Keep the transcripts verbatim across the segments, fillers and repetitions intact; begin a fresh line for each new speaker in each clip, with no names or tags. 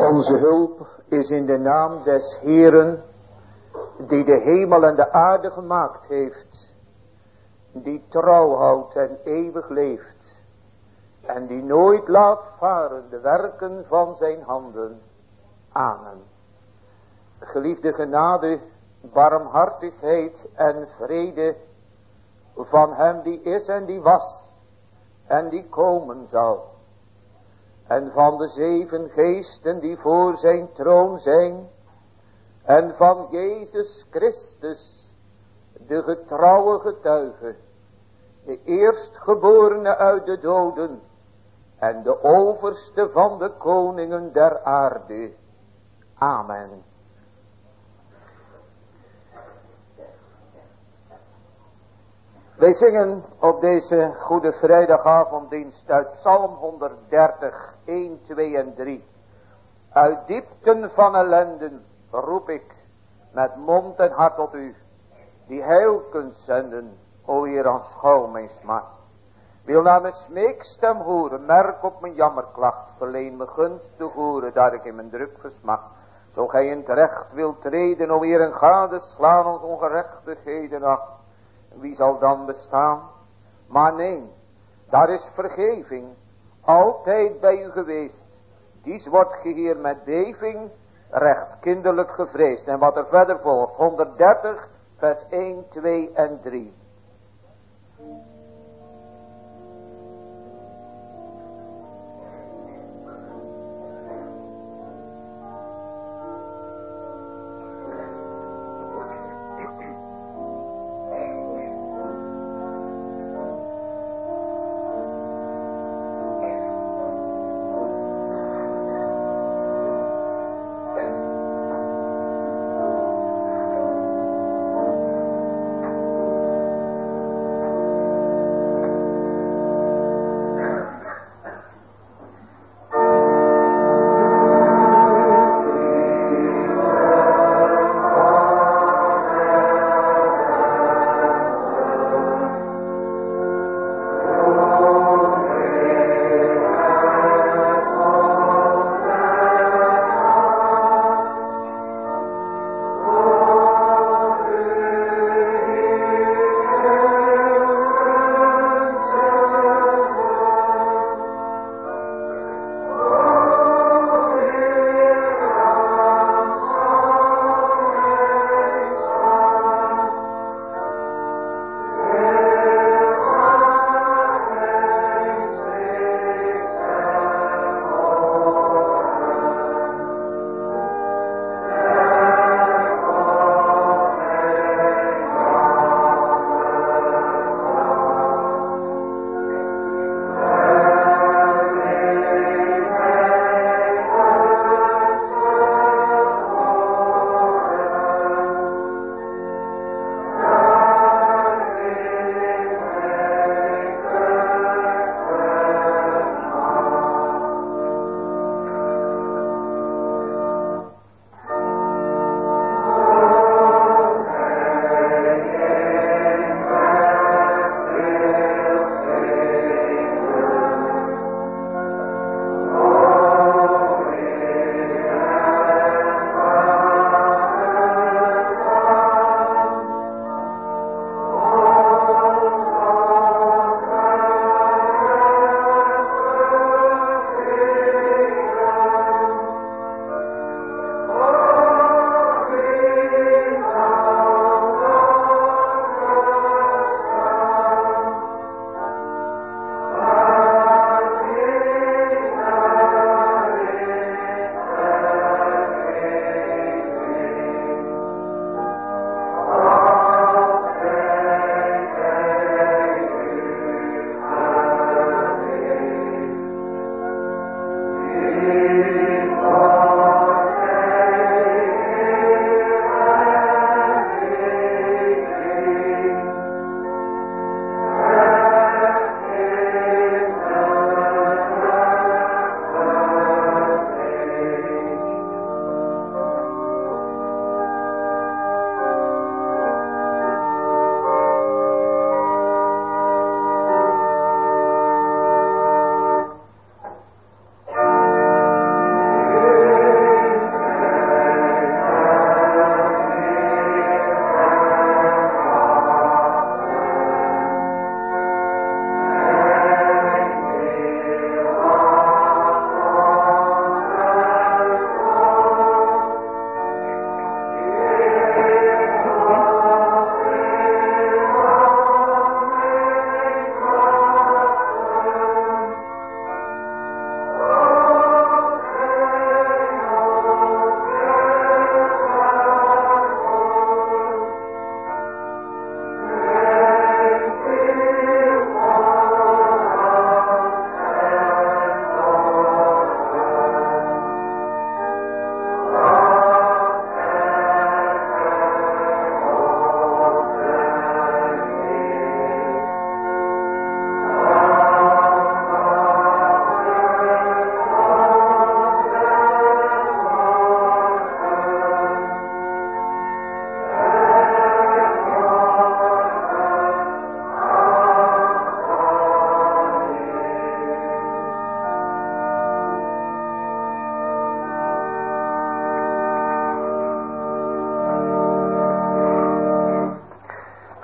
Onze hulp is in de naam des Heeren, die de hemel en de aarde gemaakt heeft, die trouw houdt en eeuwig leeft, en die nooit laat varen de werken van zijn handen. Amen. Geliefde genade, barmhartigheid en vrede van hem die is en die was en die komen zal, en van de zeven geesten die voor zijn troon zijn, en van Jezus Christus, de getrouwe getuige, de eerstgeborene uit de doden en de overste van de koningen der aarde. Amen. Wij zingen op deze Goede Vrijdagavonddienst uit Psalm honderddertig, een, twee en drie. Uit diepten van ellenden roep ik met mond en hart tot u, die heil kunt zenden, o Heer, aanschouw mijn smart. Wil naar mijn smeekstem horen, merk op mijn jammerklacht, verleen me gunst te horen, dat ik in mijn druk versmacht. Zo gij in het recht wilt treden, o Heer, en gadeslaan ons ongerechtigheden af. Wie zal dan bestaan? Maar nee, daar is vergeving, altijd bij u geweest. Dies wordt ge hier met beving, recht kinderlijk gevreesd. En wat er verder volgt, honderddertig, vers een, twee en drie.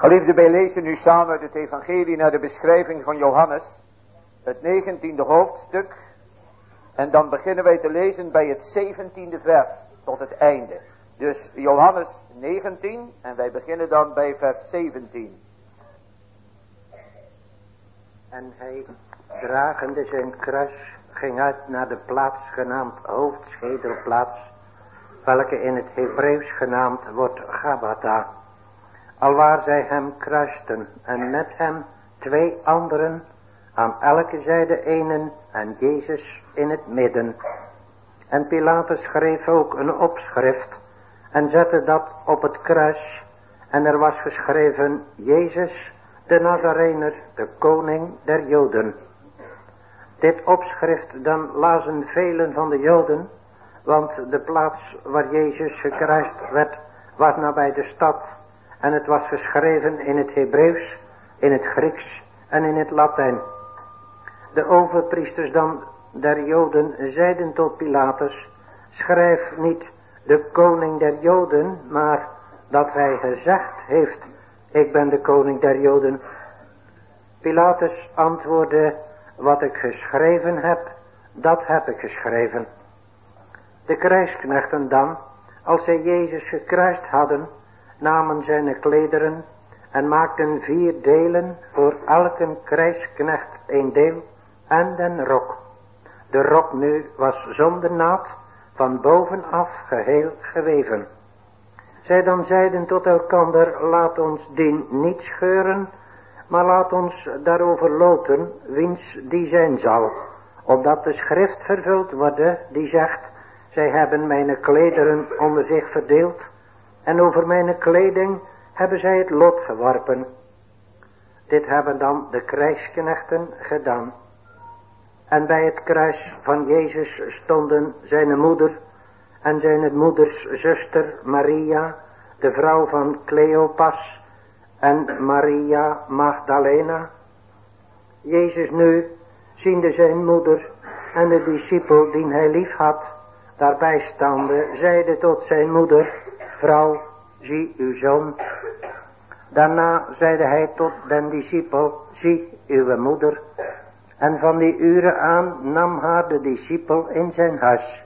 Geliefden, wij lezen nu samen uit het evangelie naar de beschrijving van Johannes, het negentiende hoofdstuk. En dan beginnen wij te lezen bij het zeventiende vers tot het einde. Dus Johannes negentien en wij beginnen dan bij vers zeventien.
En hij, dragende zijn kruis, ging uit naar de plaats genaamd hoofdschedelplaats, welke in het Hebreeuws genaamd wordt Gabbatha. Alwaar zij hem kruisten en met hem twee anderen, aan elke zijde enen en Jezus in het midden. En Pilatus schreef ook een opschrift en zette dat op het kruis. En er was geschreven: Jezus de Nazarener, de koning der Joden. Dit opschrift dan lazen velen van de Joden, want de plaats waar Jezus gekruist werd was nabij de stad. En het was geschreven in het Hebreeuws, in het Grieks en in het Latijn. De overpriesters dan der Joden zeiden tot Pilatus: schrijf niet de koning der Joden, maar dat hij gezegd heeft: ik ben de koning der Joden. Pilatus antwoordde: wat ik geschreven heb, dat heb ik geschreven. De krijgsknechten dan, als zij Jezus gekruist hadden, namen zijn klederen en maakten vier delen, voor elke krijgsknecht een deel, en den rok. De rok nu was zonder naad, van bovenaf geheel geweven. Zij dan zeiden tot elkander: laat ons dien niet scheuren, maar laat ons daarover loten, wiens die zijn zal, opdat de schrift vervuld worden die zegt: zij hebben mijn klederen onder zich verdeeld, en over mijn kleding hebben zij het lot geworpen. Dit hebben dan de krijgsknechten gedaan. En bij het kruis van Jezus stonden zijn moeder en zijn moeders zuster Maria, de vrouw van Cleopas, en Maria Magdalena. Jezus nu, ziende zijn moeder en de discipel die hij lief had, daarbij staande, zeide tot zijn moeder: vrouw, zie uw zoon. Daarna zeide hij tot den discipel: zie uw moeder. En van die uren aan nam haar de discipel in zijn huis.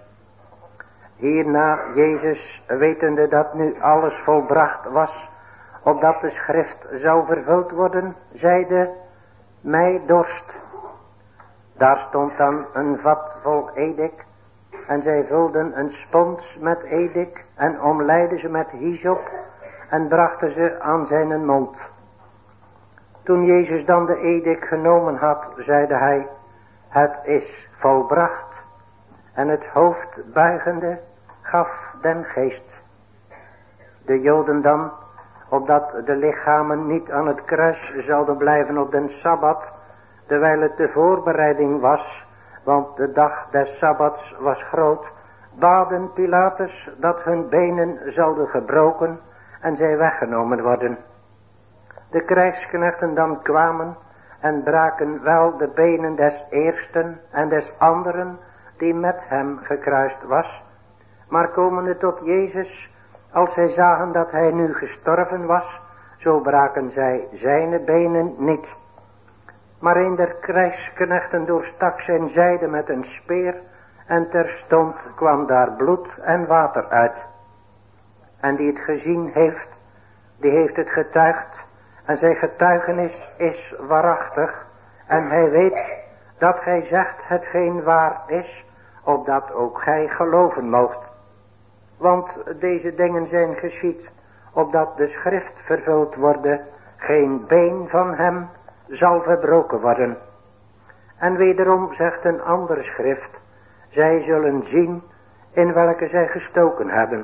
Hierna Jezus, wetende dat nu alles volbracht was, opdat de schrift zou vervuld worden, zeide: mij dorst. Daar stond dan een vat vol edik, en zij vulden een spons met edik en omleidden ze met hyssop en brachten ze aan zijn mond. Toen Jezus dan de edik genomen had, zeide hij: het is volbracht. En het hoofd buigende gaf den geest. De Joden dan, opdat de lichamen niet aan het kruis zouden blijven op den Sabbat, terwijl het de voorbereiding was, want de dag des Sabbats was groot, baden Pilatus dat hun benen zouden gebroken en zij weggenomen worden. De krijgsknechten dan kwamen en braken wel de benen des eersten en des anderen die met hem gekruist was, maar komende tot Jezus, als zij zagen dat hij nu gestorven was, zo braken zij zijn benen niet. Maar een der krijgsknechten doorstak zijn zijde met een speer, en terstond kwam daar bloed en water uit. En die het gezien heeft, die heeft het getuigd, en zijn getuigenis is waarachtig, en hij weet dat gij zegt hetgeen waar is, opdat ook gij geloven moogt. Want deze dingen zijn geschied, opdat de schrift vervuld worden: geen been van hem zal verbroken worden. En wederom zegt een andere schrift: zij zullen zien in welke zij gestoken hebben.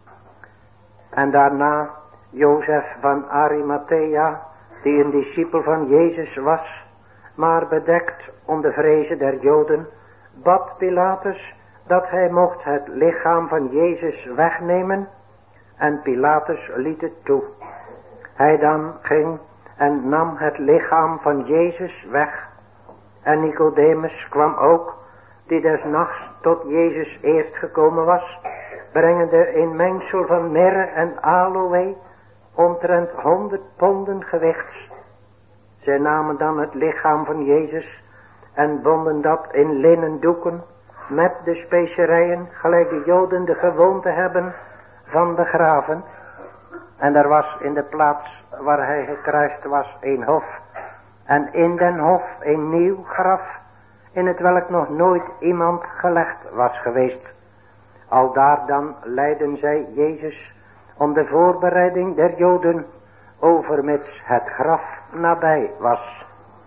En daarna Jozef van Arimathea, die een discipel van Jezus was, maar bedekt om de vrezen der Joden, bad Pilatus dat hij mocht het lichaam van Jezus wegnemen, en Pilatus liet het toe. Hij dan ging en nam het lichaam van Jezus weg. En Nicodemus kwam ook, die des nachts tot Jezus eerst gekomen was, brengende een mengsel van mirre en aloë, omtrent honderd ponden gewichts. Zij namen dan het lichaam van Jezus en bonden dat in linnen doeken met de specerijen, gelijk de Joden de gewoonte hebben van begraven. En er was in de plaats waar hij gekruist was een hof. En in den hof een nieuw graf, in het welk nog nooit iemand gelegd was geweest. Aldaar dan leidden zij Jezus om de voorbereiding der Joden, overmits het graf nabij was.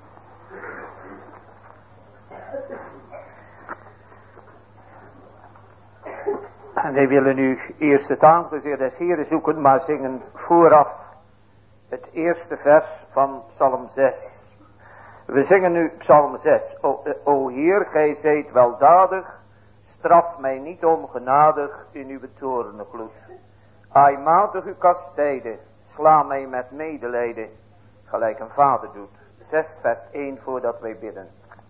En wij willen nu eerst het aangezicht des Heren zoeken, maar zingen vooraf het eerste vers van Psalm zes. We zingen nu Psalm zes. O, o Heer, gij zijt weldadig, straf mij niet ongenadig in uw toorngloed. Ai matig u kastijden, sla mij met medelijden, gelijk een vader doet. zes vers één voordat wij bidden.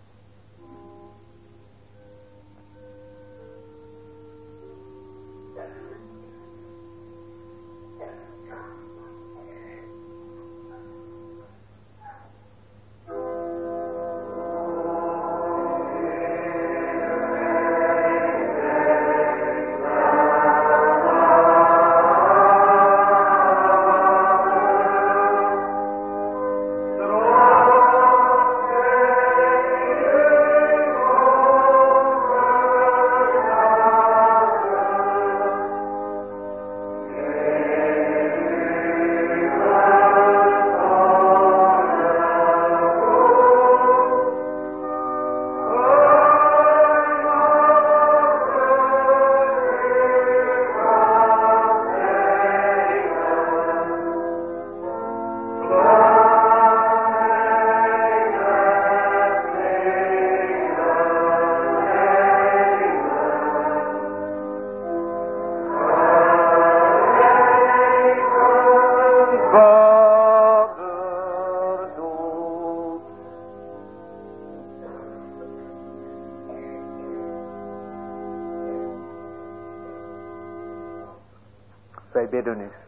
Wij bidden u.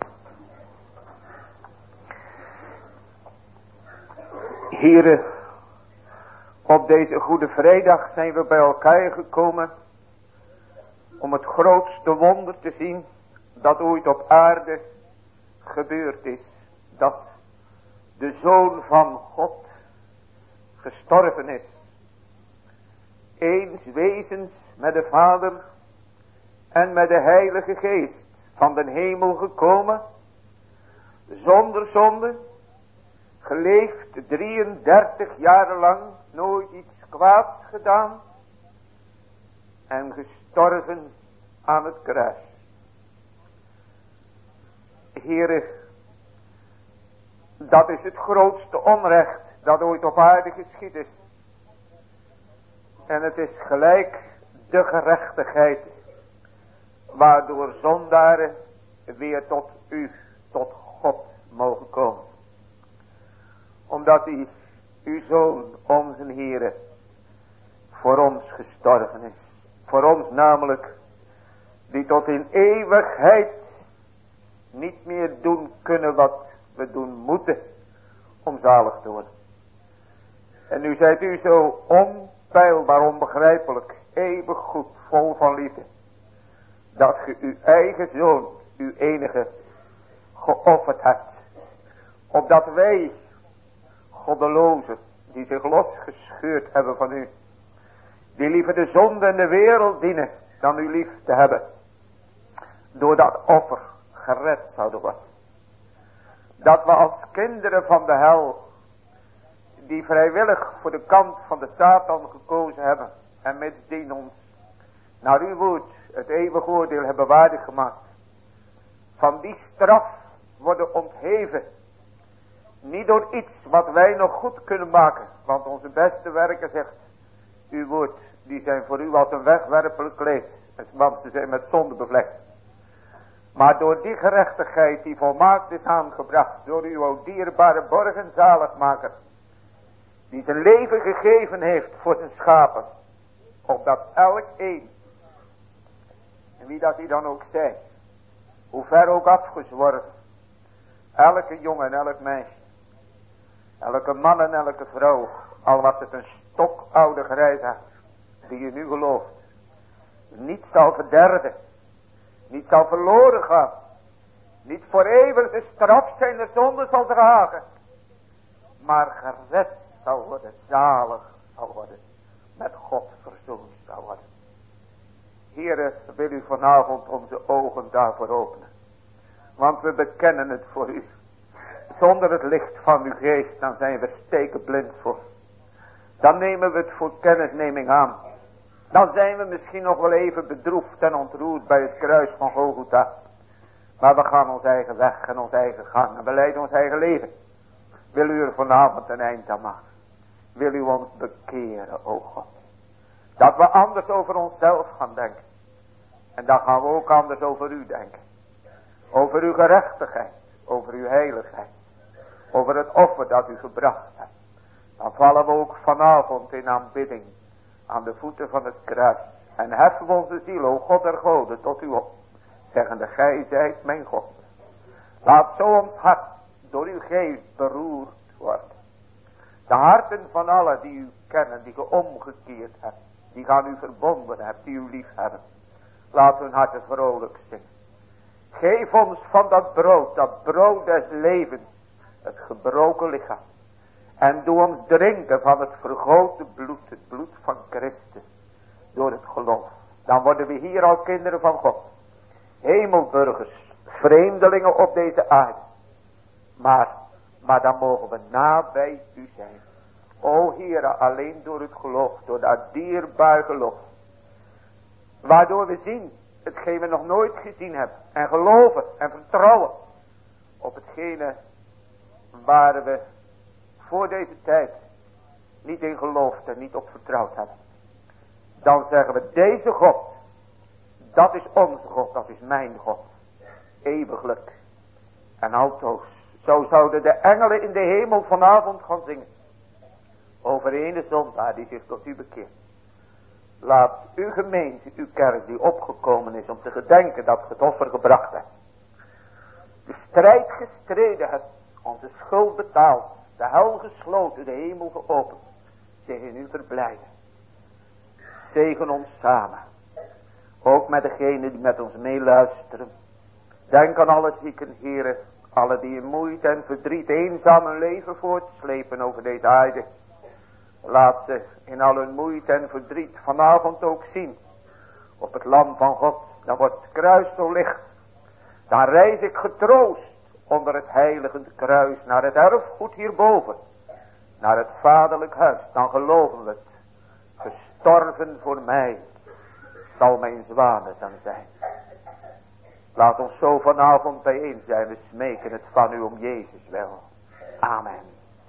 Here, op deze Goede Vrijdag zijn we bij elkaar gekomen om het grootste wonder te zien dat ooit op aarde gebeurd is. Dat de Zoon van God gestorven is. Eens wezens met de Vader en met de Heilige Geest van den hemel gekomen, zonder zonde, geleefd drieëndertig jaren lang, nooit iets kwaads gedaan en gestorven aan het kruis. Heere, dat is het grootste onrecht dat ooit op aarde geschied is. En het is gelijk de gerechtigheid waardoor zondaren weer tot u, tot God mogen komen. Omdat hij, uw Zoon, onze Heere, voor ons gestorven is. Voor ons namelijk, die tot in eeuwigheid niet meer doen kunnen wat we doen moeten om zalig te worden. En nu zijt u zo onpeilbaar, onbegrijpelijk, eeuwig goed, vol van liefde, dat ge uw eigen Zoon, uw enige, geofferd hebt. Opdat wij, goddelozen, die zich losgescheurd hebben van u, die liever de zonde en de wereld dienen dan u lief te hebben, door dat offer gered zouden worden. Dat we als kinderen van de hel, die vrijwillig voor de kant van de Satan gekozen hebben en mitsdien ons naar uw woord het eeuwig oordeel hebben waardig gemaakt, van die straf worden ontheven. Niet door iets wat wij nog goed kunnen maken, want onze beste werken, zegt uw woord, die zijn voor u als een wegwerpelijk kleed, want ze zijn met zonde bevlekt. Maar door die gerechtigheid die volmaakt is aangebracht door uw dierbare borg en zaligmaker, die zijn leven gegeven heeft voor zijn schapen, opdat elk een, en wie dat hij dan ook zij, hoe ver ook afgezworven, Elke jongen en elk meisje. Elke man en elke vrouw. Al was het een stokoude grijsaard. Die je nu gelooft. Niet zal verderven. Niet zal verloren gaan. Niet voor eeuwig de straf zijn de zonde zal dragen. Maar gered zal worden. Zalig zal worden. Met God verzoend zal worden. Heere, wil u vanavond onze ogen daarvoor openen. Want we bekennen het voor u. Zonder het licht van uw geest, dan zijn we stekenblind voor. Dan nemen we het voor kennisneming aan. Dan zijn we misschien nog wel even bedroefd en ontroerd bij het kruis van Golgotha. Maar we gaan ons eigen weg en ons eigen gang en we leiden ons eigen leven. Wil u er vanavond een eind aan maken? Wil u ons bekeren, o God? Dat we anders over onszelf gaan denken. En dan gaan we ook anders over u denken. Over uw gerechtigheid. Over uw heiligheid. Over het offer dat u gebracht hebt. Dan vallen we ook vanavond in aanbidding. Aan de voeten van het kruis. En heffen we onze ziel, o God der goden, tot u op. Zeggende, gij zijt mijn God. Laat zo ons hart door uw geest beroerd worden. De harten van allen die u kennen, die ge omgekeerd hebt. Die gaan u verbonden hebt, die u lief hebben. Laat hun harten vrolijk zingen. Geef ons van dat brood, dat brood des levens. Het gebroken lichaam. En doe ons drinken van het vergoten bloed, het bloed van Christus. Door het geloof. Dan worden we hier al kinderen van God. Hemelburgers, vreemdelingen op deze aarde. Maar, maar dan mogen we nabij u zijn. O Heere, alleen door het geloof, door dat dierbaar geloof. Waardoor we zien, hetgeen we nog nooit gezien hebben. En geloven en vertrouwen op hetgene waar we voor deze tijd niet in geloofd en niet op vertrouwd hebben. Dan zeggen we, deze God, dat is onze God, dat is mijn God. Eeuwiglijk en altoos. Zo zouden de engelen in de hemel vanavond gaan zingen. Over ene zondaar die zich tot u bekeert. Laat uw gemeente, uw kerk die opgekomen is om te gedenken dat ge het offer gebracht hebt. De strijd gestreden hebt, onze schuld betaald, de hel gesloten, de hemel geopend. Zich in u verblijden. Zegen ons samen. Ook met degenen die met ons meeluisteren. Denk aan alle zieken, Heere. Alle die in moeite en verdriet eenzaam hun leven voortslepen over deze aarde. Laat ze in al hun moeite en verdriet vanavond ook zien. Op het lam van God. Dan wordt het kruis zo licht. Dan reis ik getroost onder het heilige kruis naar het erfgoed hierboven. Naar het vaderlijk huis. Dan geloven we het. Gestorven voor mij zal mijn zwanenzang zijn. Laat ons zo vanavond bijeen zijn. We smeken het van u om Jezus wel. Amen.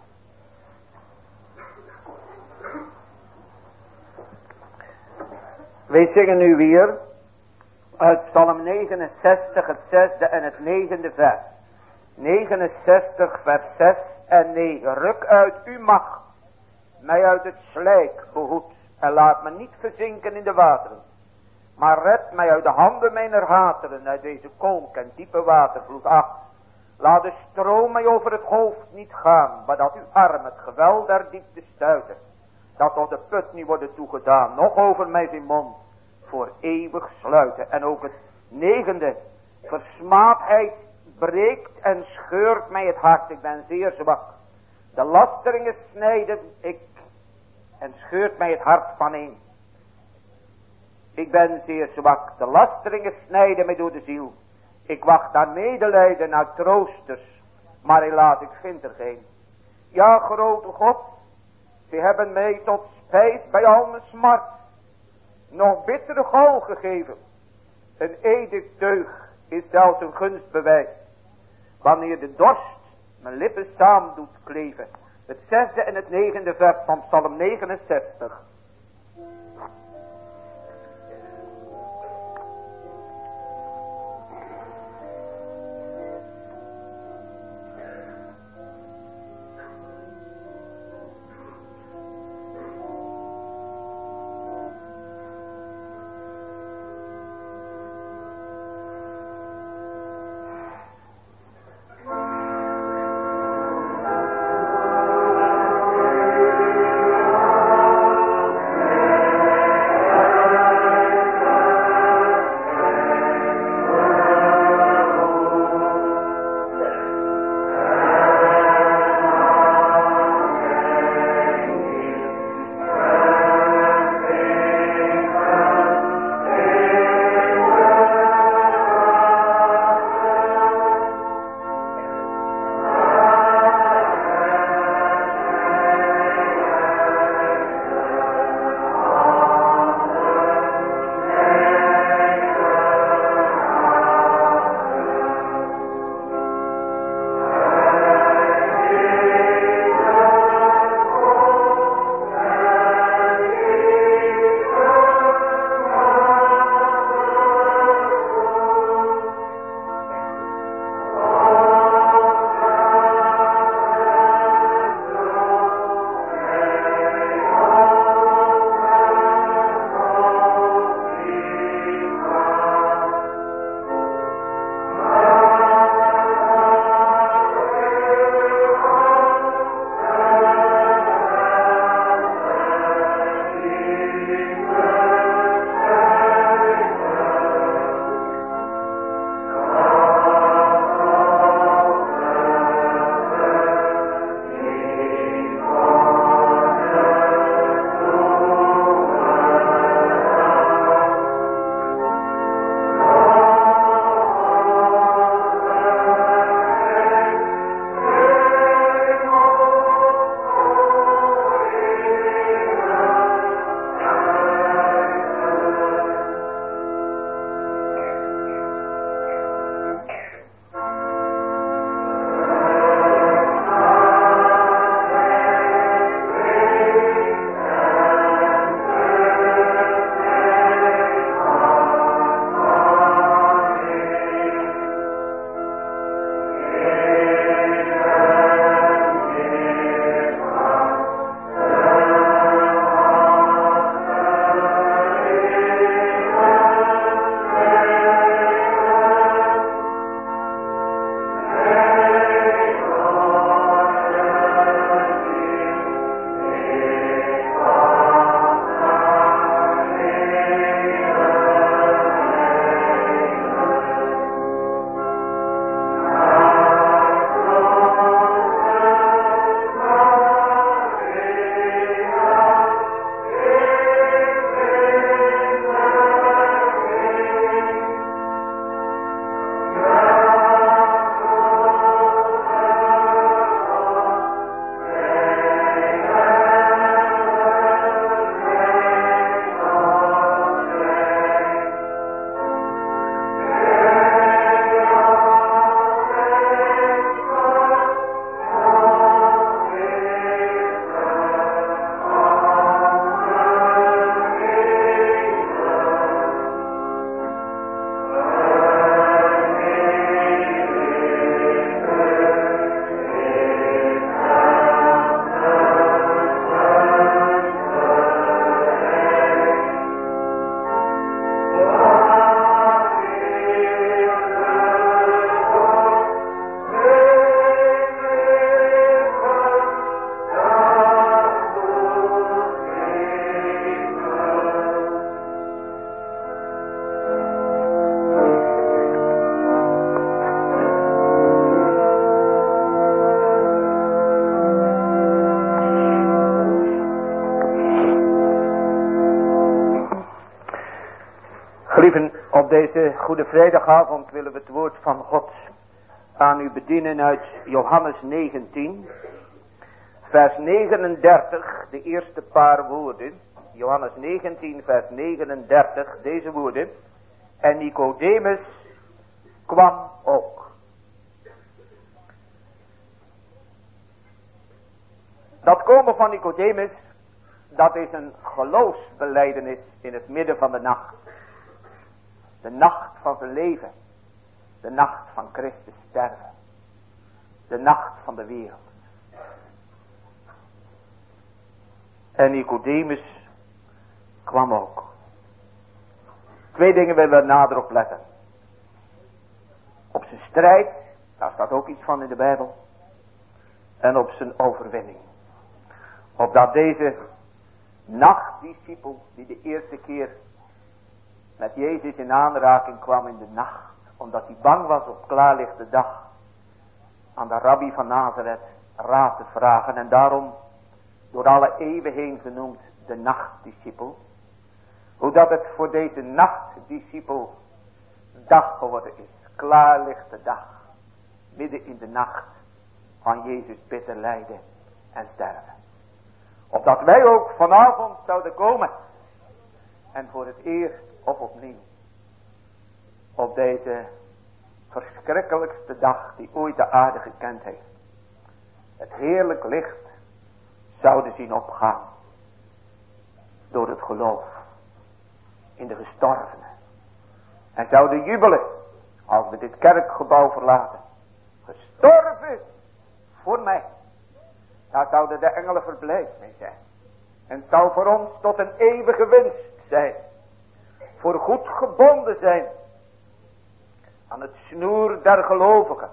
Wij zingen nu weer uit Psalm negenenzestig, het zesde en het negende vers. negenenzestig, vers zes en negen. Ruk uit uw macht, mij uit het slijk behoed, en laat me niet verzinken in de wateren. Maar red mij uit de handen mijner hateren, uit deze kolk en diepe watervloed. Ach, laat de stroom mij over het hoofd niet gaan, maar dat uw arm het geweld der diepte stuiten. Dat tot de put niet worden toegedaan, nog over mij zijn mond, voor eeuwig sluiten. En ook het negende, versmaadheid breekt en scheurt mij het hart, ik ben zeer zwak. De lasteringen snijden ik en scheurt mij het hart vaneen. Ik ben zeer zwak, de lasteringen snijden mij door de ziel. Ik wacht naar medelijden, naar troosters, maar helaas ik vind er geen. Ja, grote God, ze hebben mij tot spijs bij al mijn smart nog bittere gal gegeven. Een eeuwig teug is zelfs een gunstbewijs. Wanneer de dorst mijn lippen samen doet kleven. Het zesde en het negende vers van Psalm negenenzestig. Geliefden, op deze Goede Vrijdagavond willen we het woord van God aan u bedienen uit Johannes negentien, vers negenendertig, de eerste paar woorden. Johannes negentien, vers negenendertig, deze woorden. En Nicodemus kwam ook. Dat komen van Nicodemus, dat is een geloofsbelijdenis in het midden van de nacht. De nacht van zijn leven. De nacht van Christus sterven. De nacht van de wereld. En Nicodemus kwam ook. Twee dingen willen we nader op letten. Op zijn strijd, daar staat ook iets van in de Bijbel. En op zijn overwinning. Opdat deze nachtdiscipel, die de eerste keer met Jezus in aanraking kwam in de nacht, omdat hij bang was op klaarlichte dag aan de rabbi van Nazareth raad te vragen, en daarom door alle eeuwen heen genoemd de nachtdiscipel, hoe dat het voor deze nachtdiscipel dag geworden is, klaarlichte dag, midden in de nacht van Jezus bitter lijden en sterven. Opdat wij ook vanavond zouden komen en voor het eerst of opnieuw op deze verschrikkelijkste dag die ooit de aarde gekend heeft, het heerlijk licht zouden zien opgaan door het geloof in de gestorvenen. En zouden jubelen als we dit kerkgebouw verlaten. Gestorven voor mij. Daar zouden de engelen verblijd mee zijn. En het zou voor ons tot een eeuwige winst zijn. Voor goed gebonden zijn aan het snoer der gelovigen,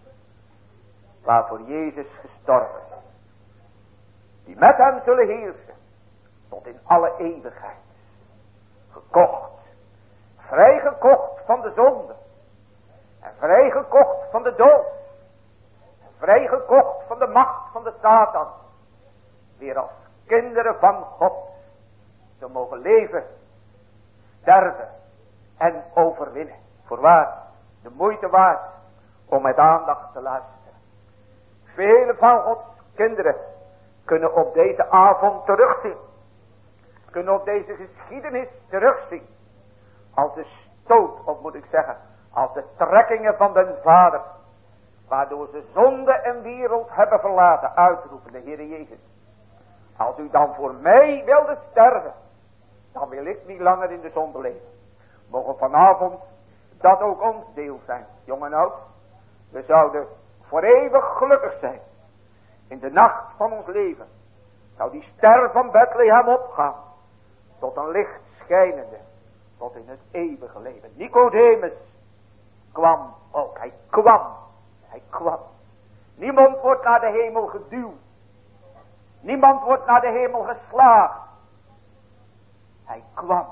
waarvoor Jezus gestorven is. Die met hem zullen heersen tot in alle eeuwigheid. Gekocht, vrijgekocht van de zonde. En vrijgekocht van de dood. En vrijgekocht van de macht van de Satan. Weer als kinderen van God te mogen leven, sterven en overwinnen. Voorwaar, de moeite waard om met aandacht te luisteren. Vele van Gods kinderen kunnen op deze avond terugzien. Kunnen op deze geschiedenis terugzien. Als de stoot, of moet ik zeggen, als de trekkingen van den Vader, waardoor ze zonde en wereld hebben verlaten, uitroepen, de Heere Jezus. Als u dan voor mij wilde sterven, dan wil ik niet langer in de zonde leven. Mogen vanavond dat ook ons deel zijn, jong en oud. We zouden voor eeuwig gelukkig zijn. In de nacht van ons leven zou die ster van Bethlehem opgaan. Tot een licht schijnende. Tot in het eeuwige leven. Nicodemus kwam ook. Hij kwam. Hij kwam. Niemand wordt naar de hemel geduwd. Niemand wordt naar de hemel geslagen. Hij kwam.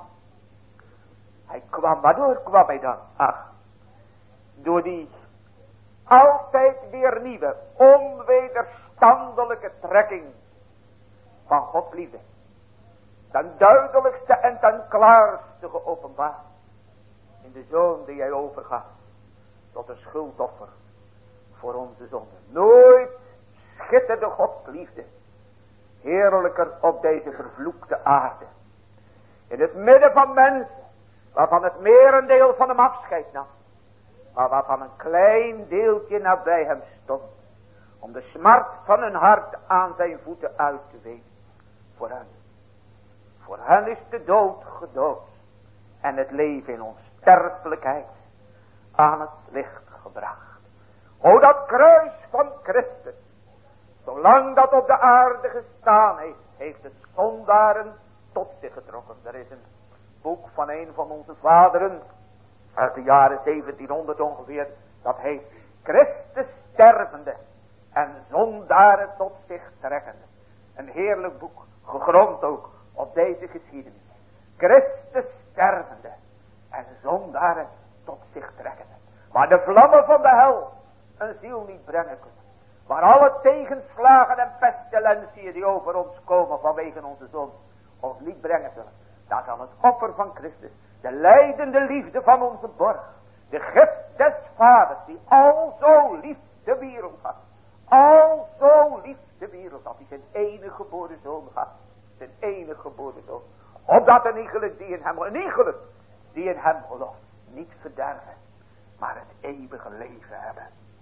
Hij kwam. Waardoor kwam hij dan? Ach. Door die altijd weer nieuwe, onwederstandelijke trekking van Gods liefde. Ten duidelijkste en ten klaarste geopenbaard. In de Zoon die hij overgaf. Tot een schuldoffer voor onze zonde. Nooit schitterde Gods liefde heerlijker op deze vervloekte aarde. In het midden van mensen, waarvan het merendeel van hem afscheid nam. Maar waarvan een klein deeltje nabij hem stond. Om de smart van hun hart aan zijn voeten uit te wegen. Voor hen. Voor hen is de dood gedood. En het leven in onsterfelijkheid aan het licht gebracht. O dat kruis van Christus. Zolang dat op de aarde gestaan heeft. Heeft het zondaren tot zich getrokken. Er is een boek van een van onze vaderen. Uit de jaren zeventienhonderd ongeveer. Dat heet Christus stervende. En zondaren tot zich trekkende. Een heerlijk boek. Gegrond ook op deze geschiedenis. Christus stervende. En zondaren tot zich trekkende. Waar de vlammen van de hel een ziel niet brengen kunnen. Waar alle tegenslagen en pestilentieën die over ons komen vanwege onze zon ons niet brengen zullen. Daar zal het offer van Christus De leidende liefde van onze borg. De gift des vaders die al zo lief de wereld had. Al zo lief de wereld had. Die zijn enige geboren zoon had. Zijn enige geboren zoon. Opdat een iegelijk die in hem, een iegelijk die in hem gelooft. Niet verderven. Maar het eeuwige leven hebben.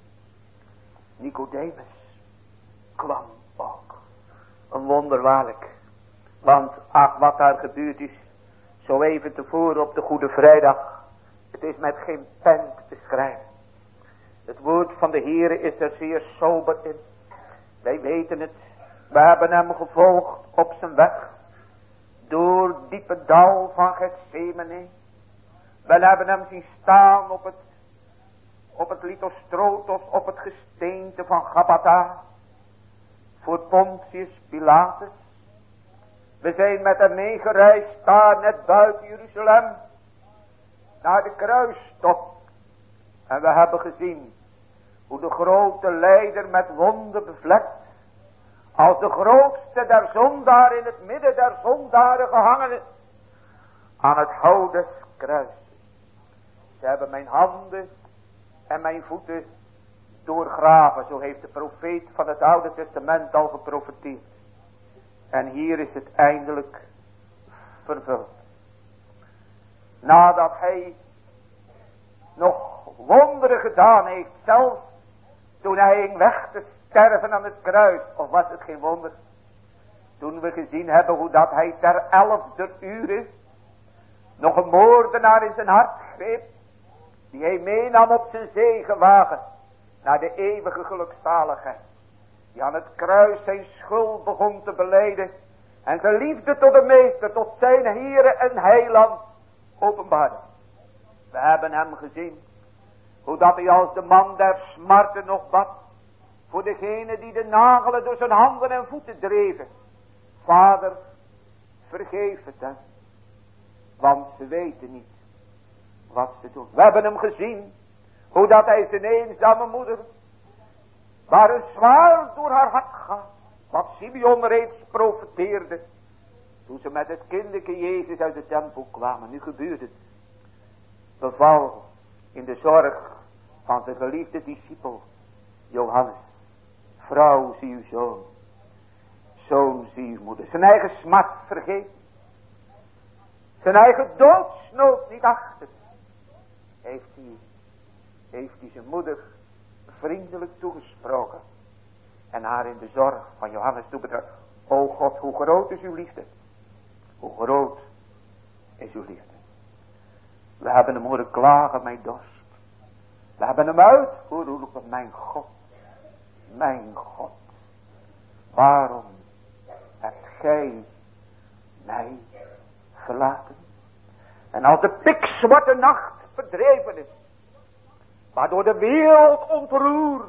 Nicodemus kwam ook. Een wonder waarlijk. Want ach, wat daar gebeurd is. Zo even tevoren op de Goede Vrijdag. Het is met geen pen te beschrijven. Het woord van de Heere is er zeer sober in. Wij weten het. We hebben hem gevolgd op zijn weg. Door het diepe dal van Gethsemane. We hebben hem zien staan op het, op het Lithostrotos, op het gesteente van Gabbatha. Voor Pontius Pilatus. We zijn met hem meegereisd daar net buiten Jeruzalem. Naar de kruistop. En we hebben gezien hoe de grote leider met wonden bevlekt. Als de grootste der zondaar in het midden der zondaren gehangen is. Aan het hout des kruises. Ze hebben mijn handen en mijn voeten doorgraven. Zo heeft de profeet van het Oude Testament al geprofeteerd. En hier is het eindelijk vervuld. Nadat hij nog wonderen gedaan heeft. Zelfs toen hij ging weg te sterven aan het kruis. Of was het geen wonder? Toen we gezien hebben hoe dat hij ter elfde uur nog een moordenaar in zijn hart greep. Die hij meenam op zijn zegenwagen. Naar de eeuwige gelukzaligheid. Die aan het kruis zijn schuld begon te belijden. En zijn liefde tot de meester, tot zijn Heere en Heiland openbaarde. We hebben hem gezien. Hoe dat hij als de man der smarten nog bad. Voor degene die de nagelen door zijn handen en voeten dreven. Vader, vergeef het hem. Want ze weten niet wat ze doen. We hebben hem gezien. Hoe dat hij zijn eenzame moeder. Waar een zwaard door haar hart gaat. Wat Simeon reeds profeteerde. Toen ze met het kinderke Jezus uit de tempel kwamen. Nu gebeurt het. Beval in de zorg van zijn geliefde discipel Johannes. Vrouw, zie uw zoon. Zoon, zie uw moeder. Zijn eigen smart vergeet. Zijn eigen doodsnood niet achter. Heeft hij, heeft hij zijn moeder vriendelijk toegesproken. En haar in de zorg van Johannes toebetrapt. O God, hoe groot is uw liefde. Hoe groot is uw liefde. We hebben hem horen klagen, mijn dorst. We hebben hem uit horen roepen, mijn God. Mijn God. Waarom hebt gij mij verlaten? En als de pikzwarte nacht verdreven is. Waardoor de wereld ontroerde.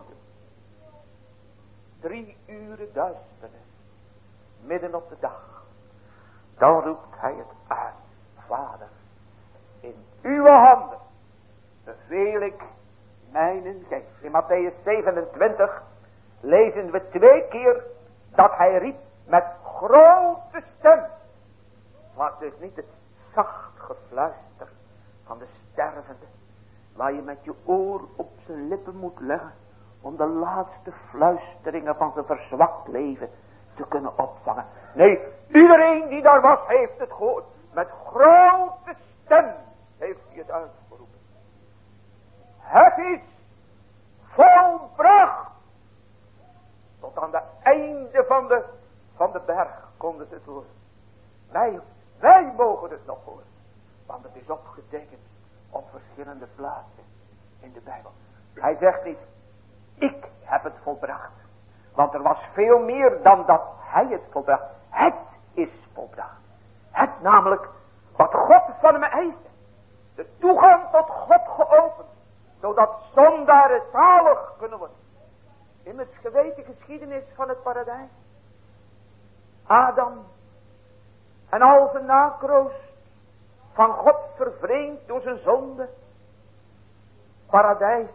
Drie uren duisternis. Midden op de dag. Dan roept hij het uit. Vader. In uw handen beveel ik mijn geest. In Matthäus zevenentwintig lezen we twee keer dat hij riep met grote stem. Was dus niet het zacht gefluister van de stervende. Waar je met je oor op zijn lippen moet leggen. Om de laatste fluisteringen van zijn verzwakt leven te kunnen opvangen. Nee, iedereen die daar was heeft het gehoord. Met grote stem heeft hij het uitgeroepen. Het is volbracht. Tot aan de einde van de, van de berg konden ze het horen. Wij, wij mogen het nog horen. Want het is opgetekend op verschillende plaatsen in de Bijbel. Hij zegt niet, ik heb het volbracht. Want er was veel meer dan dat hij het volbracht. Het is volbracht. Het namelijk wat God van hem eiste. De toegang tot God geopend. Zodat zondaren zalig kunnen worden. Immers geweten geschiedenis van het paradijs. Adam en al zijn nakroost. Van God vervreemd door zijn zonde. Paradijs.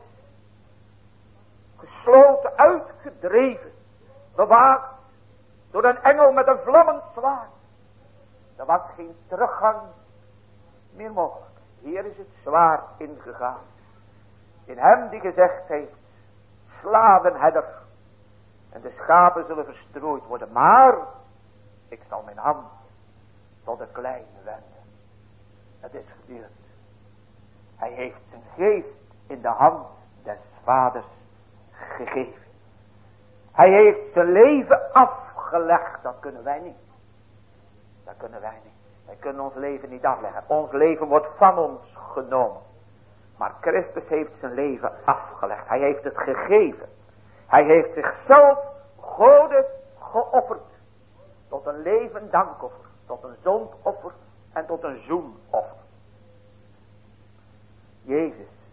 Gesloten, uitgedreven. Bewaakt door een engel met een vlammend zwaard. Er was geen teruggang meer mogelijk. Hier is het zwaar ingegaan. In hem die gezegd heeft, sla den herder en de schapen zullen verstrooid worden. Maar ik zal mijn hand tot de kleine wenden. Het is gebeurd. Hij heeft zijn geest in de hand des vaders gegeven. Hij heeft zijn leven afgelegd. Dat kunnen wij niet. Dat kunnen wij niet. Wij kunnen ons leven niet afleggen. Ons leven wordt van ons genomen. Maar Christus heeft zijn leven afgelegd. Hij heeft het gegeven. Hij heeft zichzelf Gode geofferd. Tot een levend dankoffer. Tot een zondoffer. En tot een zoenoffer. Jezus.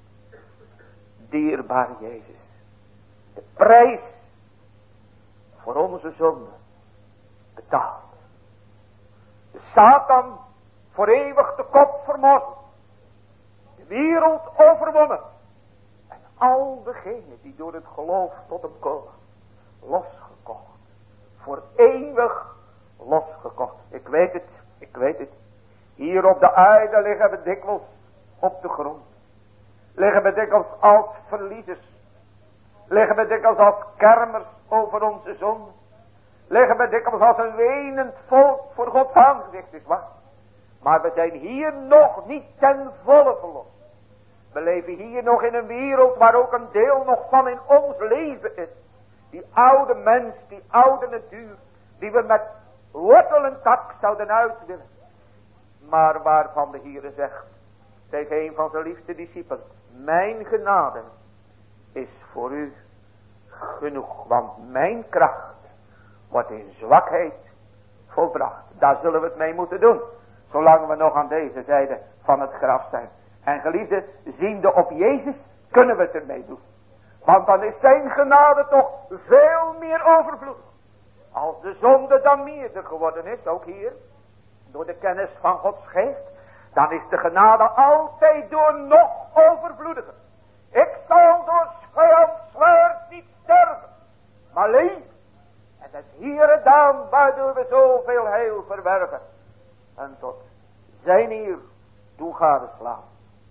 Dierbare Jezus. De prijs voor onze zonde betaald. De Satan voor eeuwig de kop vermorzeld. De wereld overwonnen. En al degenen die door het geloof tot hem komen. Losgekocht. Voor eeuwig losgekocht. Ik weet het, ik weet het. Hier op de aarde liggen we dikwijls op de grond. Liggen we dikwijls als verliezers. Liggen we dikwijls als kermers over onze zonde. Liggen we dikwijls als een wenend volk voor Gods aangezicht, is waar. Maar we zijn hier nog niet ten volle verlost. We leven hier nog in een wereld waar ook een deel nog van in ons leven is. Die oude mens, die oude natuur, die we met wortel en tak zouden uitwillen. Maar waarvan de Heere zegt tegen een van zijn liefste discipelen: mijn genade is voor u genoeg, want mijn kracht wordt in zwakheid volbracht. Daar zullen we het mee moeten doen, zolang we nog aan deze zijde van het graf zijn. En geliefde, ziende op Jezus, kunnen we het ermee doen. Want dan is zijn genade toch veel meer overvloedig. Als de zonde dan meerder geworden is, ook hier, door de kennis van Gods geest, dan is de genade altijd door nog overvloediger. Ik zal door vijands zwaard niet sterven, maar leven. En het hier en daar, waardoor we zoveel heil verwerven. En tot zijn eer toe gadeslaan.